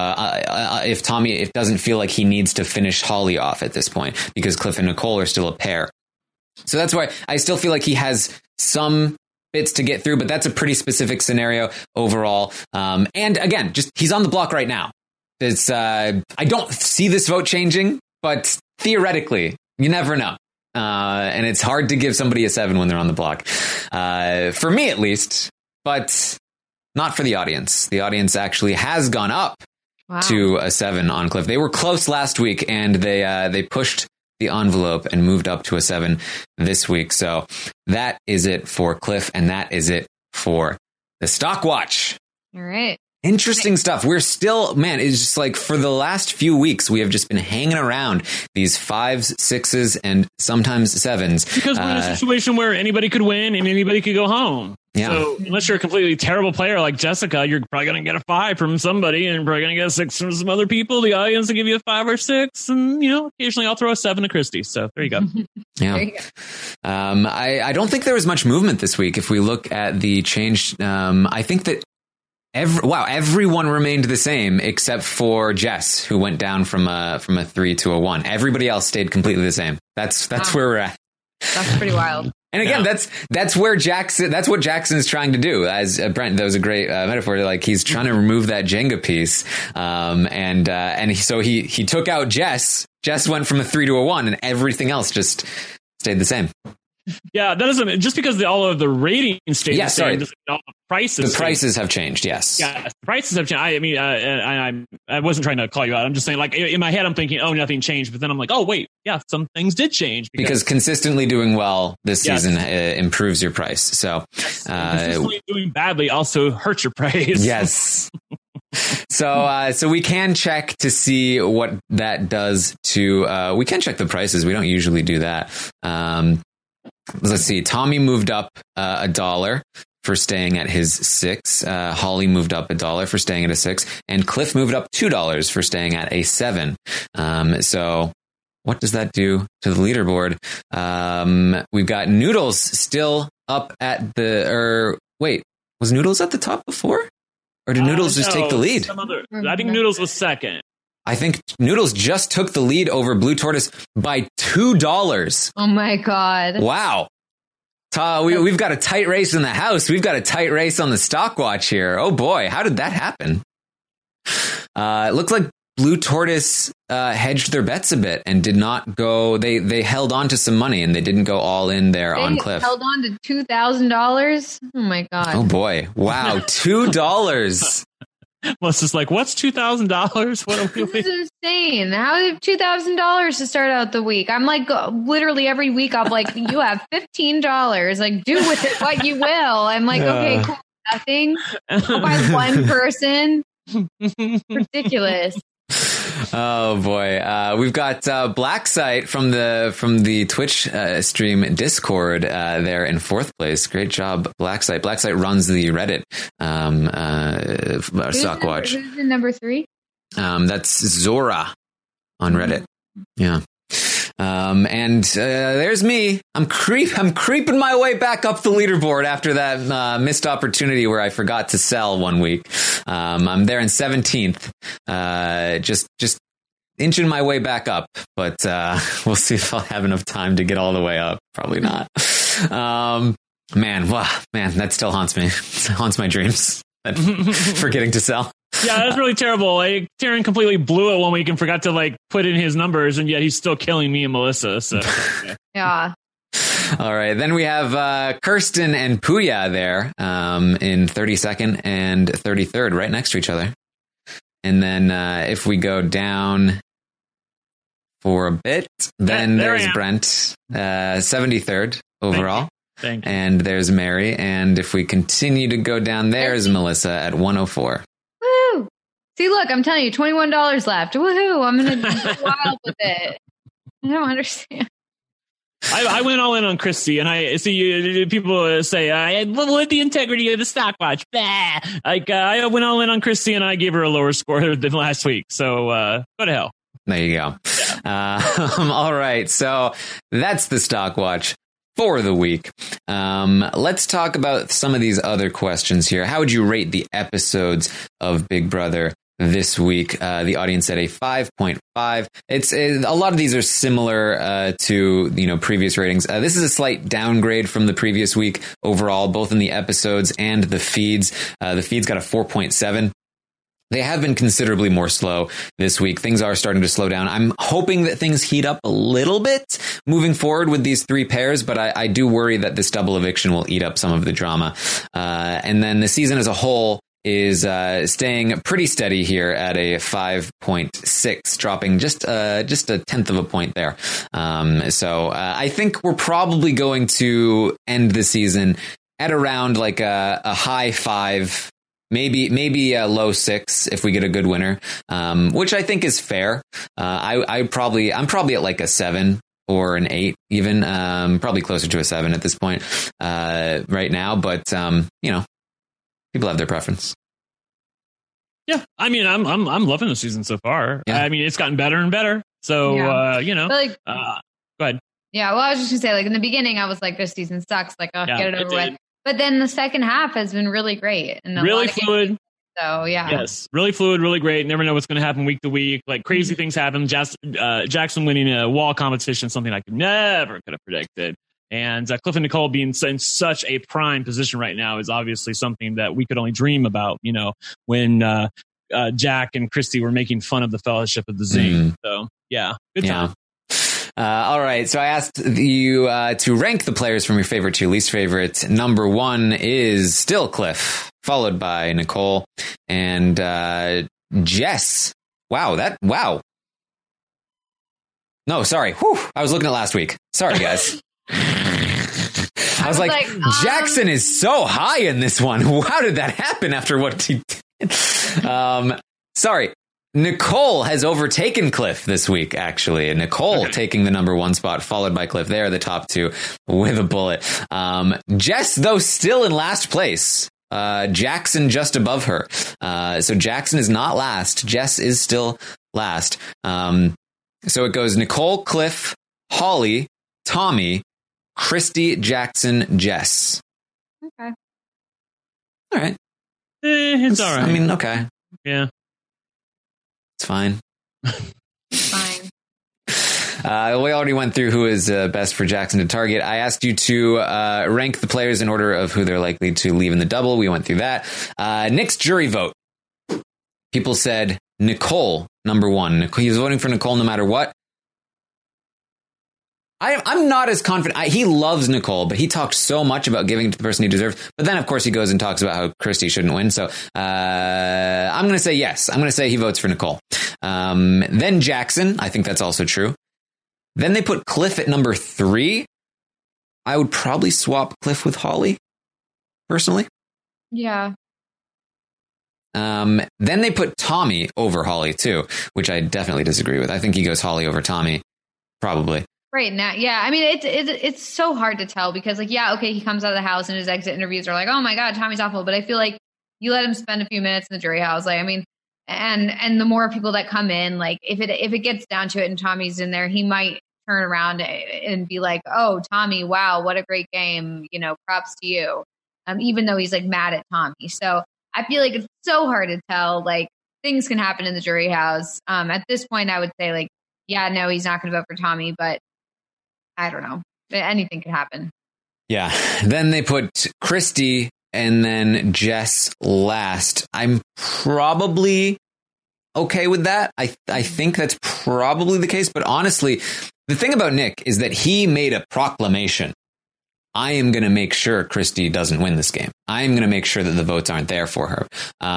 If Tommy, it doesn't feel like he needs to finish Holly off at this point because Cliff and Nicole are still a pair. So that's why I still feel like he has some bits to get through, but that's a pretty specific scenario overall. And again, just he's on the block right now. It's I don't see this vote changing, but theoretically, you never know. And it's hard to give somebody a 7 when they're on the block. For me, at least, but not for the audience. The audience actually has gone up to a 7 on Cliff. They were close last week, and they pushed the envelope and moved up to a 7 this week. So that is it for Cliff, and that is it for the Stock Watch. All right. Interesting stuff. We're still, man, it's just like for the last few weeks, we have just been hanging around these 5s, 6s, and sometimes 7s. Because we're in a situation where anybody could win and anybody could go home. Yeah. So unless you're a completely terrible player like Jessica, you're probably going to get a 5 from somebody and probably going to get a 6 from some other people. The audience will give you a 5 or 6. And, occasionally I'll throw a 7 to Christy. So there you go. Yeah. There you go. I don't think there was much movement this week. If we look at the change, I think that everyone remained the same except for Jess, who went down from a 3 to a 1. Everybody else stayed completely the same. That's where we're at. That's pretty wild. And again, that's where Jackson. That's what Jackson is trying to do. As Brent, that was a great metaphor. Like he's trying to remove that Jenga piece, so he took out Jess. Jess went from a 3 to a 1, and everything else just stayed the same. Yeah, that doesn't just because all of the ratings stayed the same. All the prices have changed. Yes. Yeah, the prices have changed. I mean, I wasn't trying to call you out. I'm just saying, like in my head, I'm thinking, oh, nothing changed. But then I'm like, oh, wait, yeah, some things did change because consistently doing well this season improves your price. So consistently doing badly also hurts your price. Yes. So we can check to see what that does to. We can check the prices. We don't usually do that. Let's see. Tommy moved up $1 for staying at his 6. Holly moved up $1 for staying at a 6, and Cliff moved up $2 for staying at a 7. So what does that do to the leaderboard? We've got Noodles still up at wait, was Noodles at the top before? Or did Noodles just take the lead? I think Noodles was second. I think Noodles just took the lead over Blue Tortoise by $2. Oh my God. Wow. We've got a tight race in the house. We've got a tight race on the stock watch here. Oh boy, how did that happen? It looked like Blue Tortoise hedged their bets a bit and did not go. They held on to some money and they didn't go all in there on Cliff. Held on to $2,000. Oh my God. Oh boy. Wow. $2. Melissa's like, what's $2,000? What are we? This is insane. How do you have $2,000 to start out the week? I'm like, literally every week I'm like, you have $15. Like, do with it what you will. I'm like, okay, cool. Nothing. I'll buy one person. Ridiculous. Oh boy, we've got Blacksite from the Twitch stream Discord there in fourth place. Great job, Blacksite. Blacksite runs the Reddit stock watch. Who's in number 3? That's Zora on Reddit. Yeah. And there's me. I'm creeping my way back up the leaderboard after that missed opportunity where I forgot to sell one week. I'm there in 17th. Just inching my way back up, but we'll see if I'll have enough time to get all the way up. Probably not. Man, that still haunts me. It haunts my dreams. Forgetting to sell. Yeah, that's really terrible. Like, Taryn completely blew it one week and forgot to put in his numbers, and yet he's still killing me and Melissa. So yeah. All right, then we have Kirsten and Puya there in 32nd and 33rd, right next to each other. And then if we go down for a bit, then there's Brent, 73rd overall. Thank you. And there's Mary. And if we continue to go down, there's Melissa at 104. Woo! See, look, I'm telling you, $21 left. Woohoo! I'm going to go wild with it. I don't understand. I went all in on Christy, and I see people say I with the integrity of the stock watch. Bah. I went all in on Christy, and I gave her a lower score than last week. So go to hell. There you go. All right, so that's the stock watch for the week. Let's talk about some of these other questions here. How would you rate the episodes of Big Brother this week? The audience said a 5.5. It's a lot of these are similar to previous ratings. This is a slight downgrade from the previous week overall, both in the episodes and the feeds. The feeds got a 4.7. They have been considerably more slow this week. Things are starting to slow down. I'm hoping that things heat up a little bit moving forward with these 3 pairs, but I do worry that this double eviction will eat up some of the drama. And then the season as a whole is staying pretty steady here at a 5.6, dropping just a tenth of a point there. So I think we're probably going to end the season at around like a high 5. Maybe a low 6 if we get a good winner, which I think is fair. I'm probably at like a 7 or an 8, even probably closer to a 7 at this point right now. But people have their preference. Yeah, I mean, I'm loving the season so far. Yeah. I mean, it's gotten better and better. So Yeah. go ahead. Yeah, well, I was just gonna say, in the beginning, I was like, this season sucks. Like, I'll get it over with. But then the second half has been really great and really fluid. So yeah, yes, really fluid, really great. Never know what's going to happen week to week. Like crazy things happen. Jackson winning a wall competition, something I could have predicted. And Cliff and Nicole being in such a prime position right now is obviously something that we could only dream about. When Jack and Christy were making fun of the Fellowship of the Zing. So yeah, good time. All right. So I asked you to rank the players from your favorite to your least favorite. Number 1 is still Cliff, followed by Nicole and Jess. Wow. No, sorry. Whew, I was looking at last week. Sorry, guys. I was like Jackson is so high in this one. How did that happen after what he did? Sorry. Nicole has overtaken Cliff this week, actually. And Nicole taking the number 1 spot, followed by Cliff. They are the top 2 with a bullet. Jess, though, still in last place. Jackson just above her. So Jackson is not last. Jess is still last. So it goes Nicole, Cliff, Holly, Tommy, Christy, Jackson, Jess. Okay. All right. It's all right. I mean, okay. Yeah. It's fine. Fine. We already went through who is best for Jackson to target. I asked you to rank the players in order of who they're likely to leave in the double. We went through that. Nick's jury vote. People said Nicole, number one. He was voting for Nicole no matter what. I'm not as confident. He loves Nicole, but he talked so much about giving it to the person he deserves. But then, of course, he goes and talks about how Christy shouldn't win. So I'm going to say yes. I'm going to say he votes for Nicole. Then Jackson. I think that's also true. Then they put Cliff at number 3. I would probably swap Cliff with Holly, personally. Yeah. Then they put Tommy over Holly, too, which I definitely disagree with. I think he goes Holly over Tommy, probably. Right now, yeah. I mean, it's so hard to tell because, like, yeah, okay, he comes out of the house and his exit interviews are like, oh my God, Tommy's awful. But I feel like you let him spend a few minutes in the jury house. Like, I mean, and the more people that come in, like, if it gets down to it and Tommy's in there, he might turn around and be like, oh, Tommy, wow, what a great game. You know, props to you. Even though he's like mad at Tommy. So I feel like it's so hard to tell. Like, things can happen in the jury house. At this point, I would say, like, yeah, no, he's not going to vote for Tommy, but I don't know. Anything could happen. Yeah. Then they put Christy and then Jess last. I'm probably okay with that. I think that's probably the case. But honestly, the thing about Nick is that he made a proclamation. I am going to make sure Christy doesn't win this game. I am going to make sure that the votes aren't there for her.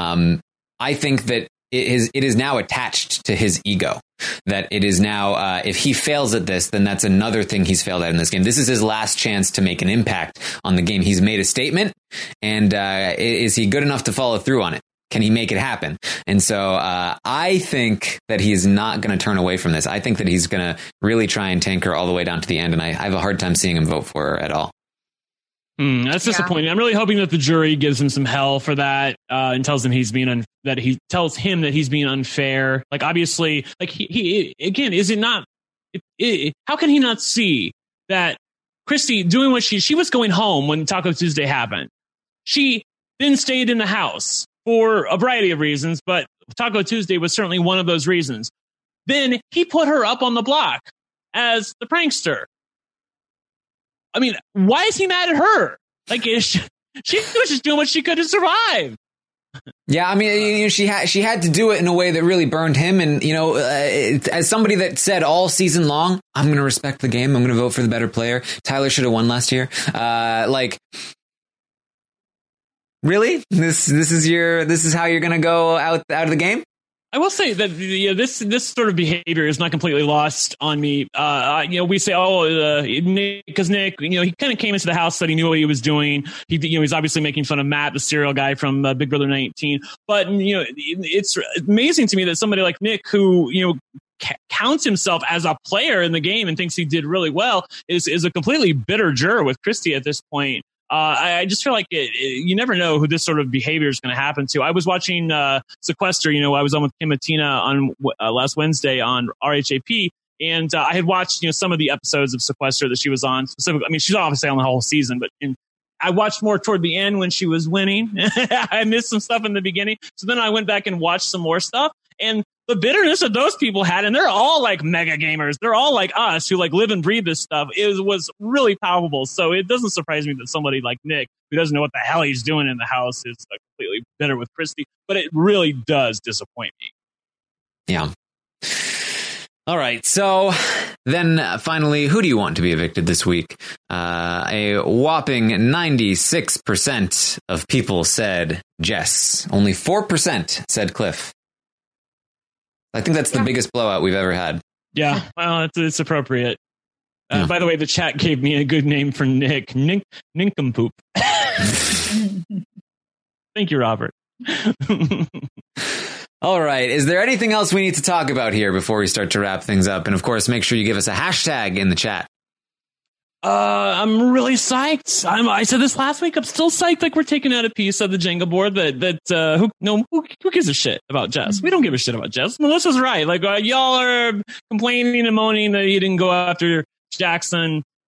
I think that it is now attached to his ego. That it is now, if he fails at this, then that's another thing he's failed at in this game. This is his last chance to make an impact on the game. He's made a statement, and is he good enough to follow through on it? Can he make it happen? And so I think that he's not going to turn away from this. I think that he's going to really try and tank her all the way down to the end, and I have a hard time seeing him vote for her at all. That's disappointing. I'm really hoping that the jury gives him some hell for that and tells him that he tells him that he's being unfair. Like, obviously, like he again, is it not? How can he not see that Christy doing what she was going home when Taco Tuesday happened? She then stayed in the house for a variety of reasons, but Taco Tuesday was certainly one of those reasons. Then he put her up on the block as the prankster. I mean, why is he mad at her? Like, she was just doing what she could to survive. Yeah, I mean, she had to do it in a way that really burned him. And, as somebody that said all season long, I'm going to respect the game. I'm going to vote for the better player. Tyler should have won last year. Really? This is how you're going to go out of the game? I will say that this sort of behavior is not completely lost on me. We say, Nick, because Nick, he kind of came into the house that he knew what he was doing. He's obviously making fun of Matt, the serial guy from Big Brother 19. But it's amazing to me that somebody like Nick, who counts himself as a player in the game and thinks he did really well, is a completely bitter juror with Christy at this point. I just feel like you never know who this sort of behavior is going to happen to. I was watching Sequester. I was on with Kim Matina on last Wednesday on RHAP, and I had watched some of the episodes of Sequester that she was on. Specifically, I mean, she's obviously on the whole season, but I watched more toward the end when she was winning. I missed some stuff in the beginning, so then I went back and watched some more stuff. And the bitterness that those people had, and they're all like mega gamers. They're all like us who like live and breathe this stuff. It was really palpable. So it doesn't surprise me that somebody like Nick, who doesn't know what the hell he's doing in the house, is completely bitter with Christy. But it really does disappoint me. Yeah. All right. So then finally, who do you want to be evicted this week? A whopping 96% of people said Jess. Only 4% said Cliff. I think that's the biggest blowout we've ever had. Yeah, well, it's appropriate. By the way, the chat gave me a good name for Nick. Nincompoop. Thank you, Robert. All right. Is there anything else we need to talk about here before we start to wrap things up? And of course, make sure you give us a hashtag in the chat. I'm really psyched. I said this last week. I'm still psyched. Like, we're taking out a piece of the Jenga board who gives a shit about Jess? We don't give a shit about Jess. Melissa's right. Like, y'all are complaining and moaning that he didn't go after Jackson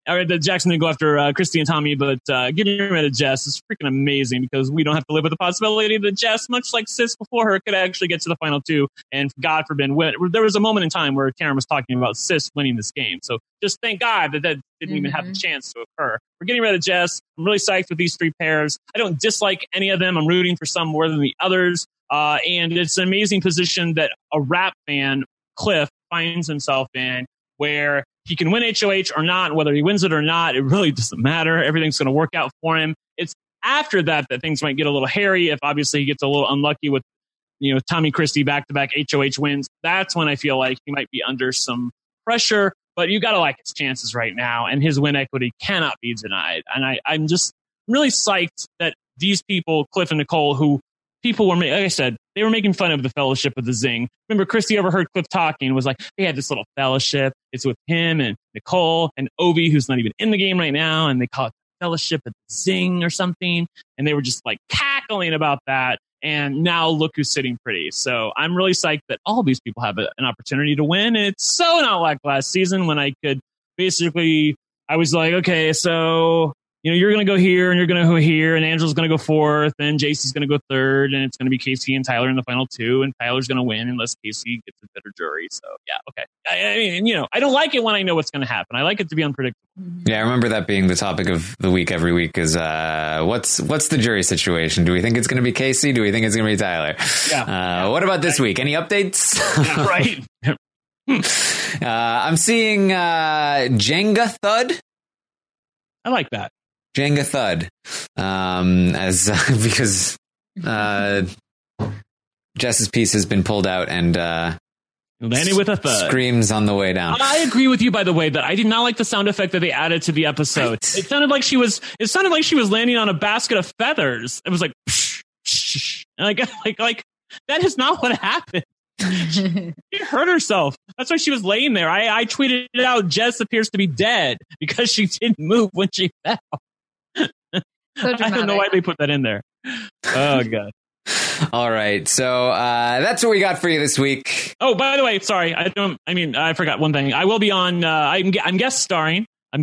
that Jackson didn't go after Christy and Tommy, but getting rid of Jess is freaking amazing because we don't have to live with the possibility that Jess, much like Sis before her, could actually get to the final two. And God forbid, there was a moment in time where Taryn was talking about Sis winning this game. So just thank God that didn't even have the chance to occur. We're getting rid of Jess. I'm really psyched with these three pairs. I don't dislike any of them. I'm rooting for some more than the others. And it's an amazing position that a rap fan, Cliff, finds himself in, where he can win HOH or not. Whether he wins it or not, it really doesn't matter. Everything's going to work out for him. It's after that things might get a little hairy. If obviously he gets a little unlucky with, Tommy Christie back-to-back HOH wins, that's when I feel like he might be under some pressure. But you got to like his chances right now, and his win equity cannot be denied. And I'm just really psyched that these people, Cliff and Nicole, who people were, like I said, they were making fun of the Fellowship of the Zing. Remember, Christy overheard Cliff talking and was like, they had this little fellowship. It's with him and Nicole and Ovi, who's not even in the game right now. And they call it the Fellowship of the Zing or something. And they were just like cackling about that. And now look who's sitting pretty. So I'm really psyched that all these people have an opportunity to win. And it's so not like last season when I could basically, I was like, okay, so you're going to go here and you're going to go here, and Angela's going to go fourth, and JC's going to go third, and it's going to be Casey and Tyler in the final two, and Tyler's going to win unless Casey gets a better jury. So, yeah, okay. I mean, I don't like it when I know what's going to happen. I like it to be unpredictable. Yeah, I remember that being the topic of the week every week is what's the jury situation? Do we think it's going to be Casey? Do we think it's going to be Tyler? Yeah. What about this week? Any updates? Yeah, right. I'm seeing Jenga Thud. I like that. Jenga Thud, because Jess's piece has been pulled out and landing with a thud. Screams on the way down. I agree with you, by the way, that I did not like the sound effect that they added to the episode. Right. It sounded like she was landing on a basket of feathers. It was like, psh, psh, like that is not what happened. She hurt herself. That's why she was laying there. I tweeted it out. Jess appears to be dead because she didn't move when she fell. I don't know why they put that in there. Oh, God. All right. So that's what we got for you this week. Oh, by the way, sorry. I forgot one thing. I will be on, I'm guest starring on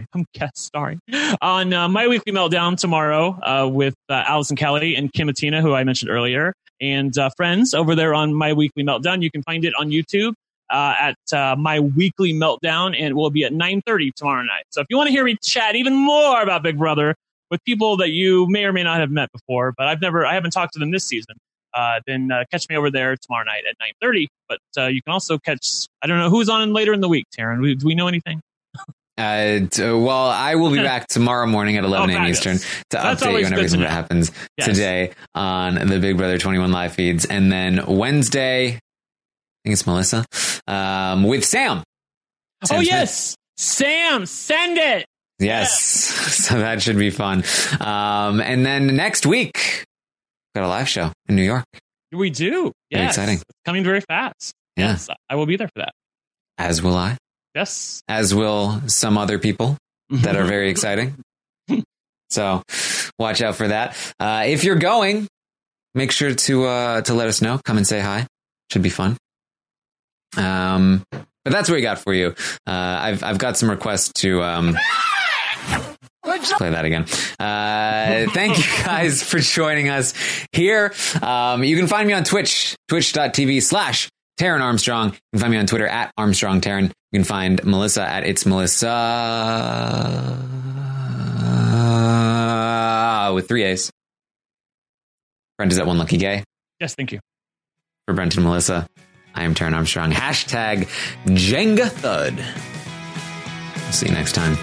My Weekly Meltdown tomorrow with Allison Kelly and Kim Atina, who I mentioned earlier, and friends over there on My Weekly Meltdown. You can find it on YouTube at My Weekly Meltdown, and it will be at 9:30 tomorrow night. So if you want to hear me chat even more about Big Brother with people that you may or may not have met before, but I haven't talked to them this season, then catch me over there tomorrow night at 9:30. But you can also catch, I don't know who's on later in the week, Taryn. Do we know anything? Well, I will be back tomorrow morning at 11 a.m. Eastern to update you on everything that happens today on the Big Brother 21 live feeds. And then Wednesday, I think it's Melissa, with Sam. Oh, yes. Sam, send it. Yes. So that should be fun. And then next week, got a live show in New York. We do. Very yes. exciting. It's coming very fast. Yeah. Yes, I will be there for that. As will I. Yes. As will some other people that are very exciting. So watch out for that. If you're going, make sure to let us know. Come and say hi. Should be fun. But that's what we got for you. I've got some requests to play that again. Thank you guys for joining us here. You can find me on Twitch, twitch.tv/Taryn Armstrong. You can find me on Twitter at Armstrong Taryn. You can find Melissa at It's Melissa with 3 A's. Brent is at One Lucky Gay. Yes, thank you. For Brent and Melissa, I am Taryn Armstrong. Hashtag Jenga Thud. See you next time.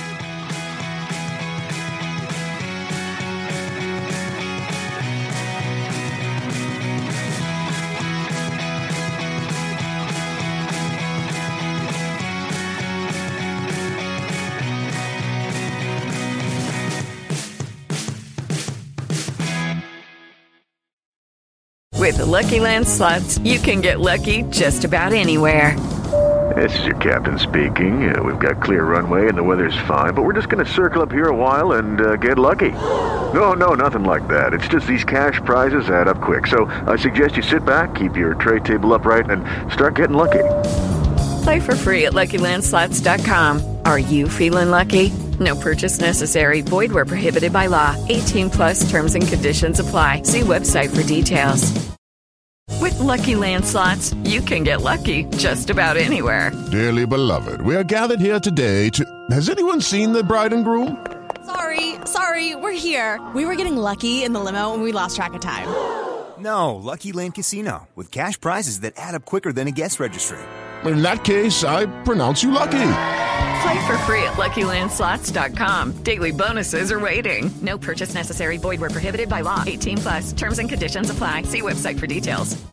With the Lucky Land Slots, you can get lucky just about anywhere. This is your captain speaking. We've got clear runway and the weather's fine, but we're just going to circle up here a while and get lucky. No, nothing like that. It's just these cash prizes add up quick. So I suggest you sit back, keep your tray table upright, and start getting lucky. Play for free at LuckyLandSlots.com. Are you feeling lucky? No purchase necessary. Void where prohibited by law. 18 plus terms and conditions apply. See website for details. With Lucky Land Slots, you can get lucky just about anywhere. Dearly beloved, we are gathered here today to... Has anyone seen the bride and groom? Sorry, we're here. We were getting lucky in the limo and we lost track of time. No, Lucky Land Casino, with cash prizes that add up quicker than a guest registry. In that case, I pronounce you lucky. Play for free at LuckyLandSlots.com. Daily bonuses are waiting. No purchase necessary. Void where prohibited by law. 18 plus. Terms and conditions apply. See website for details.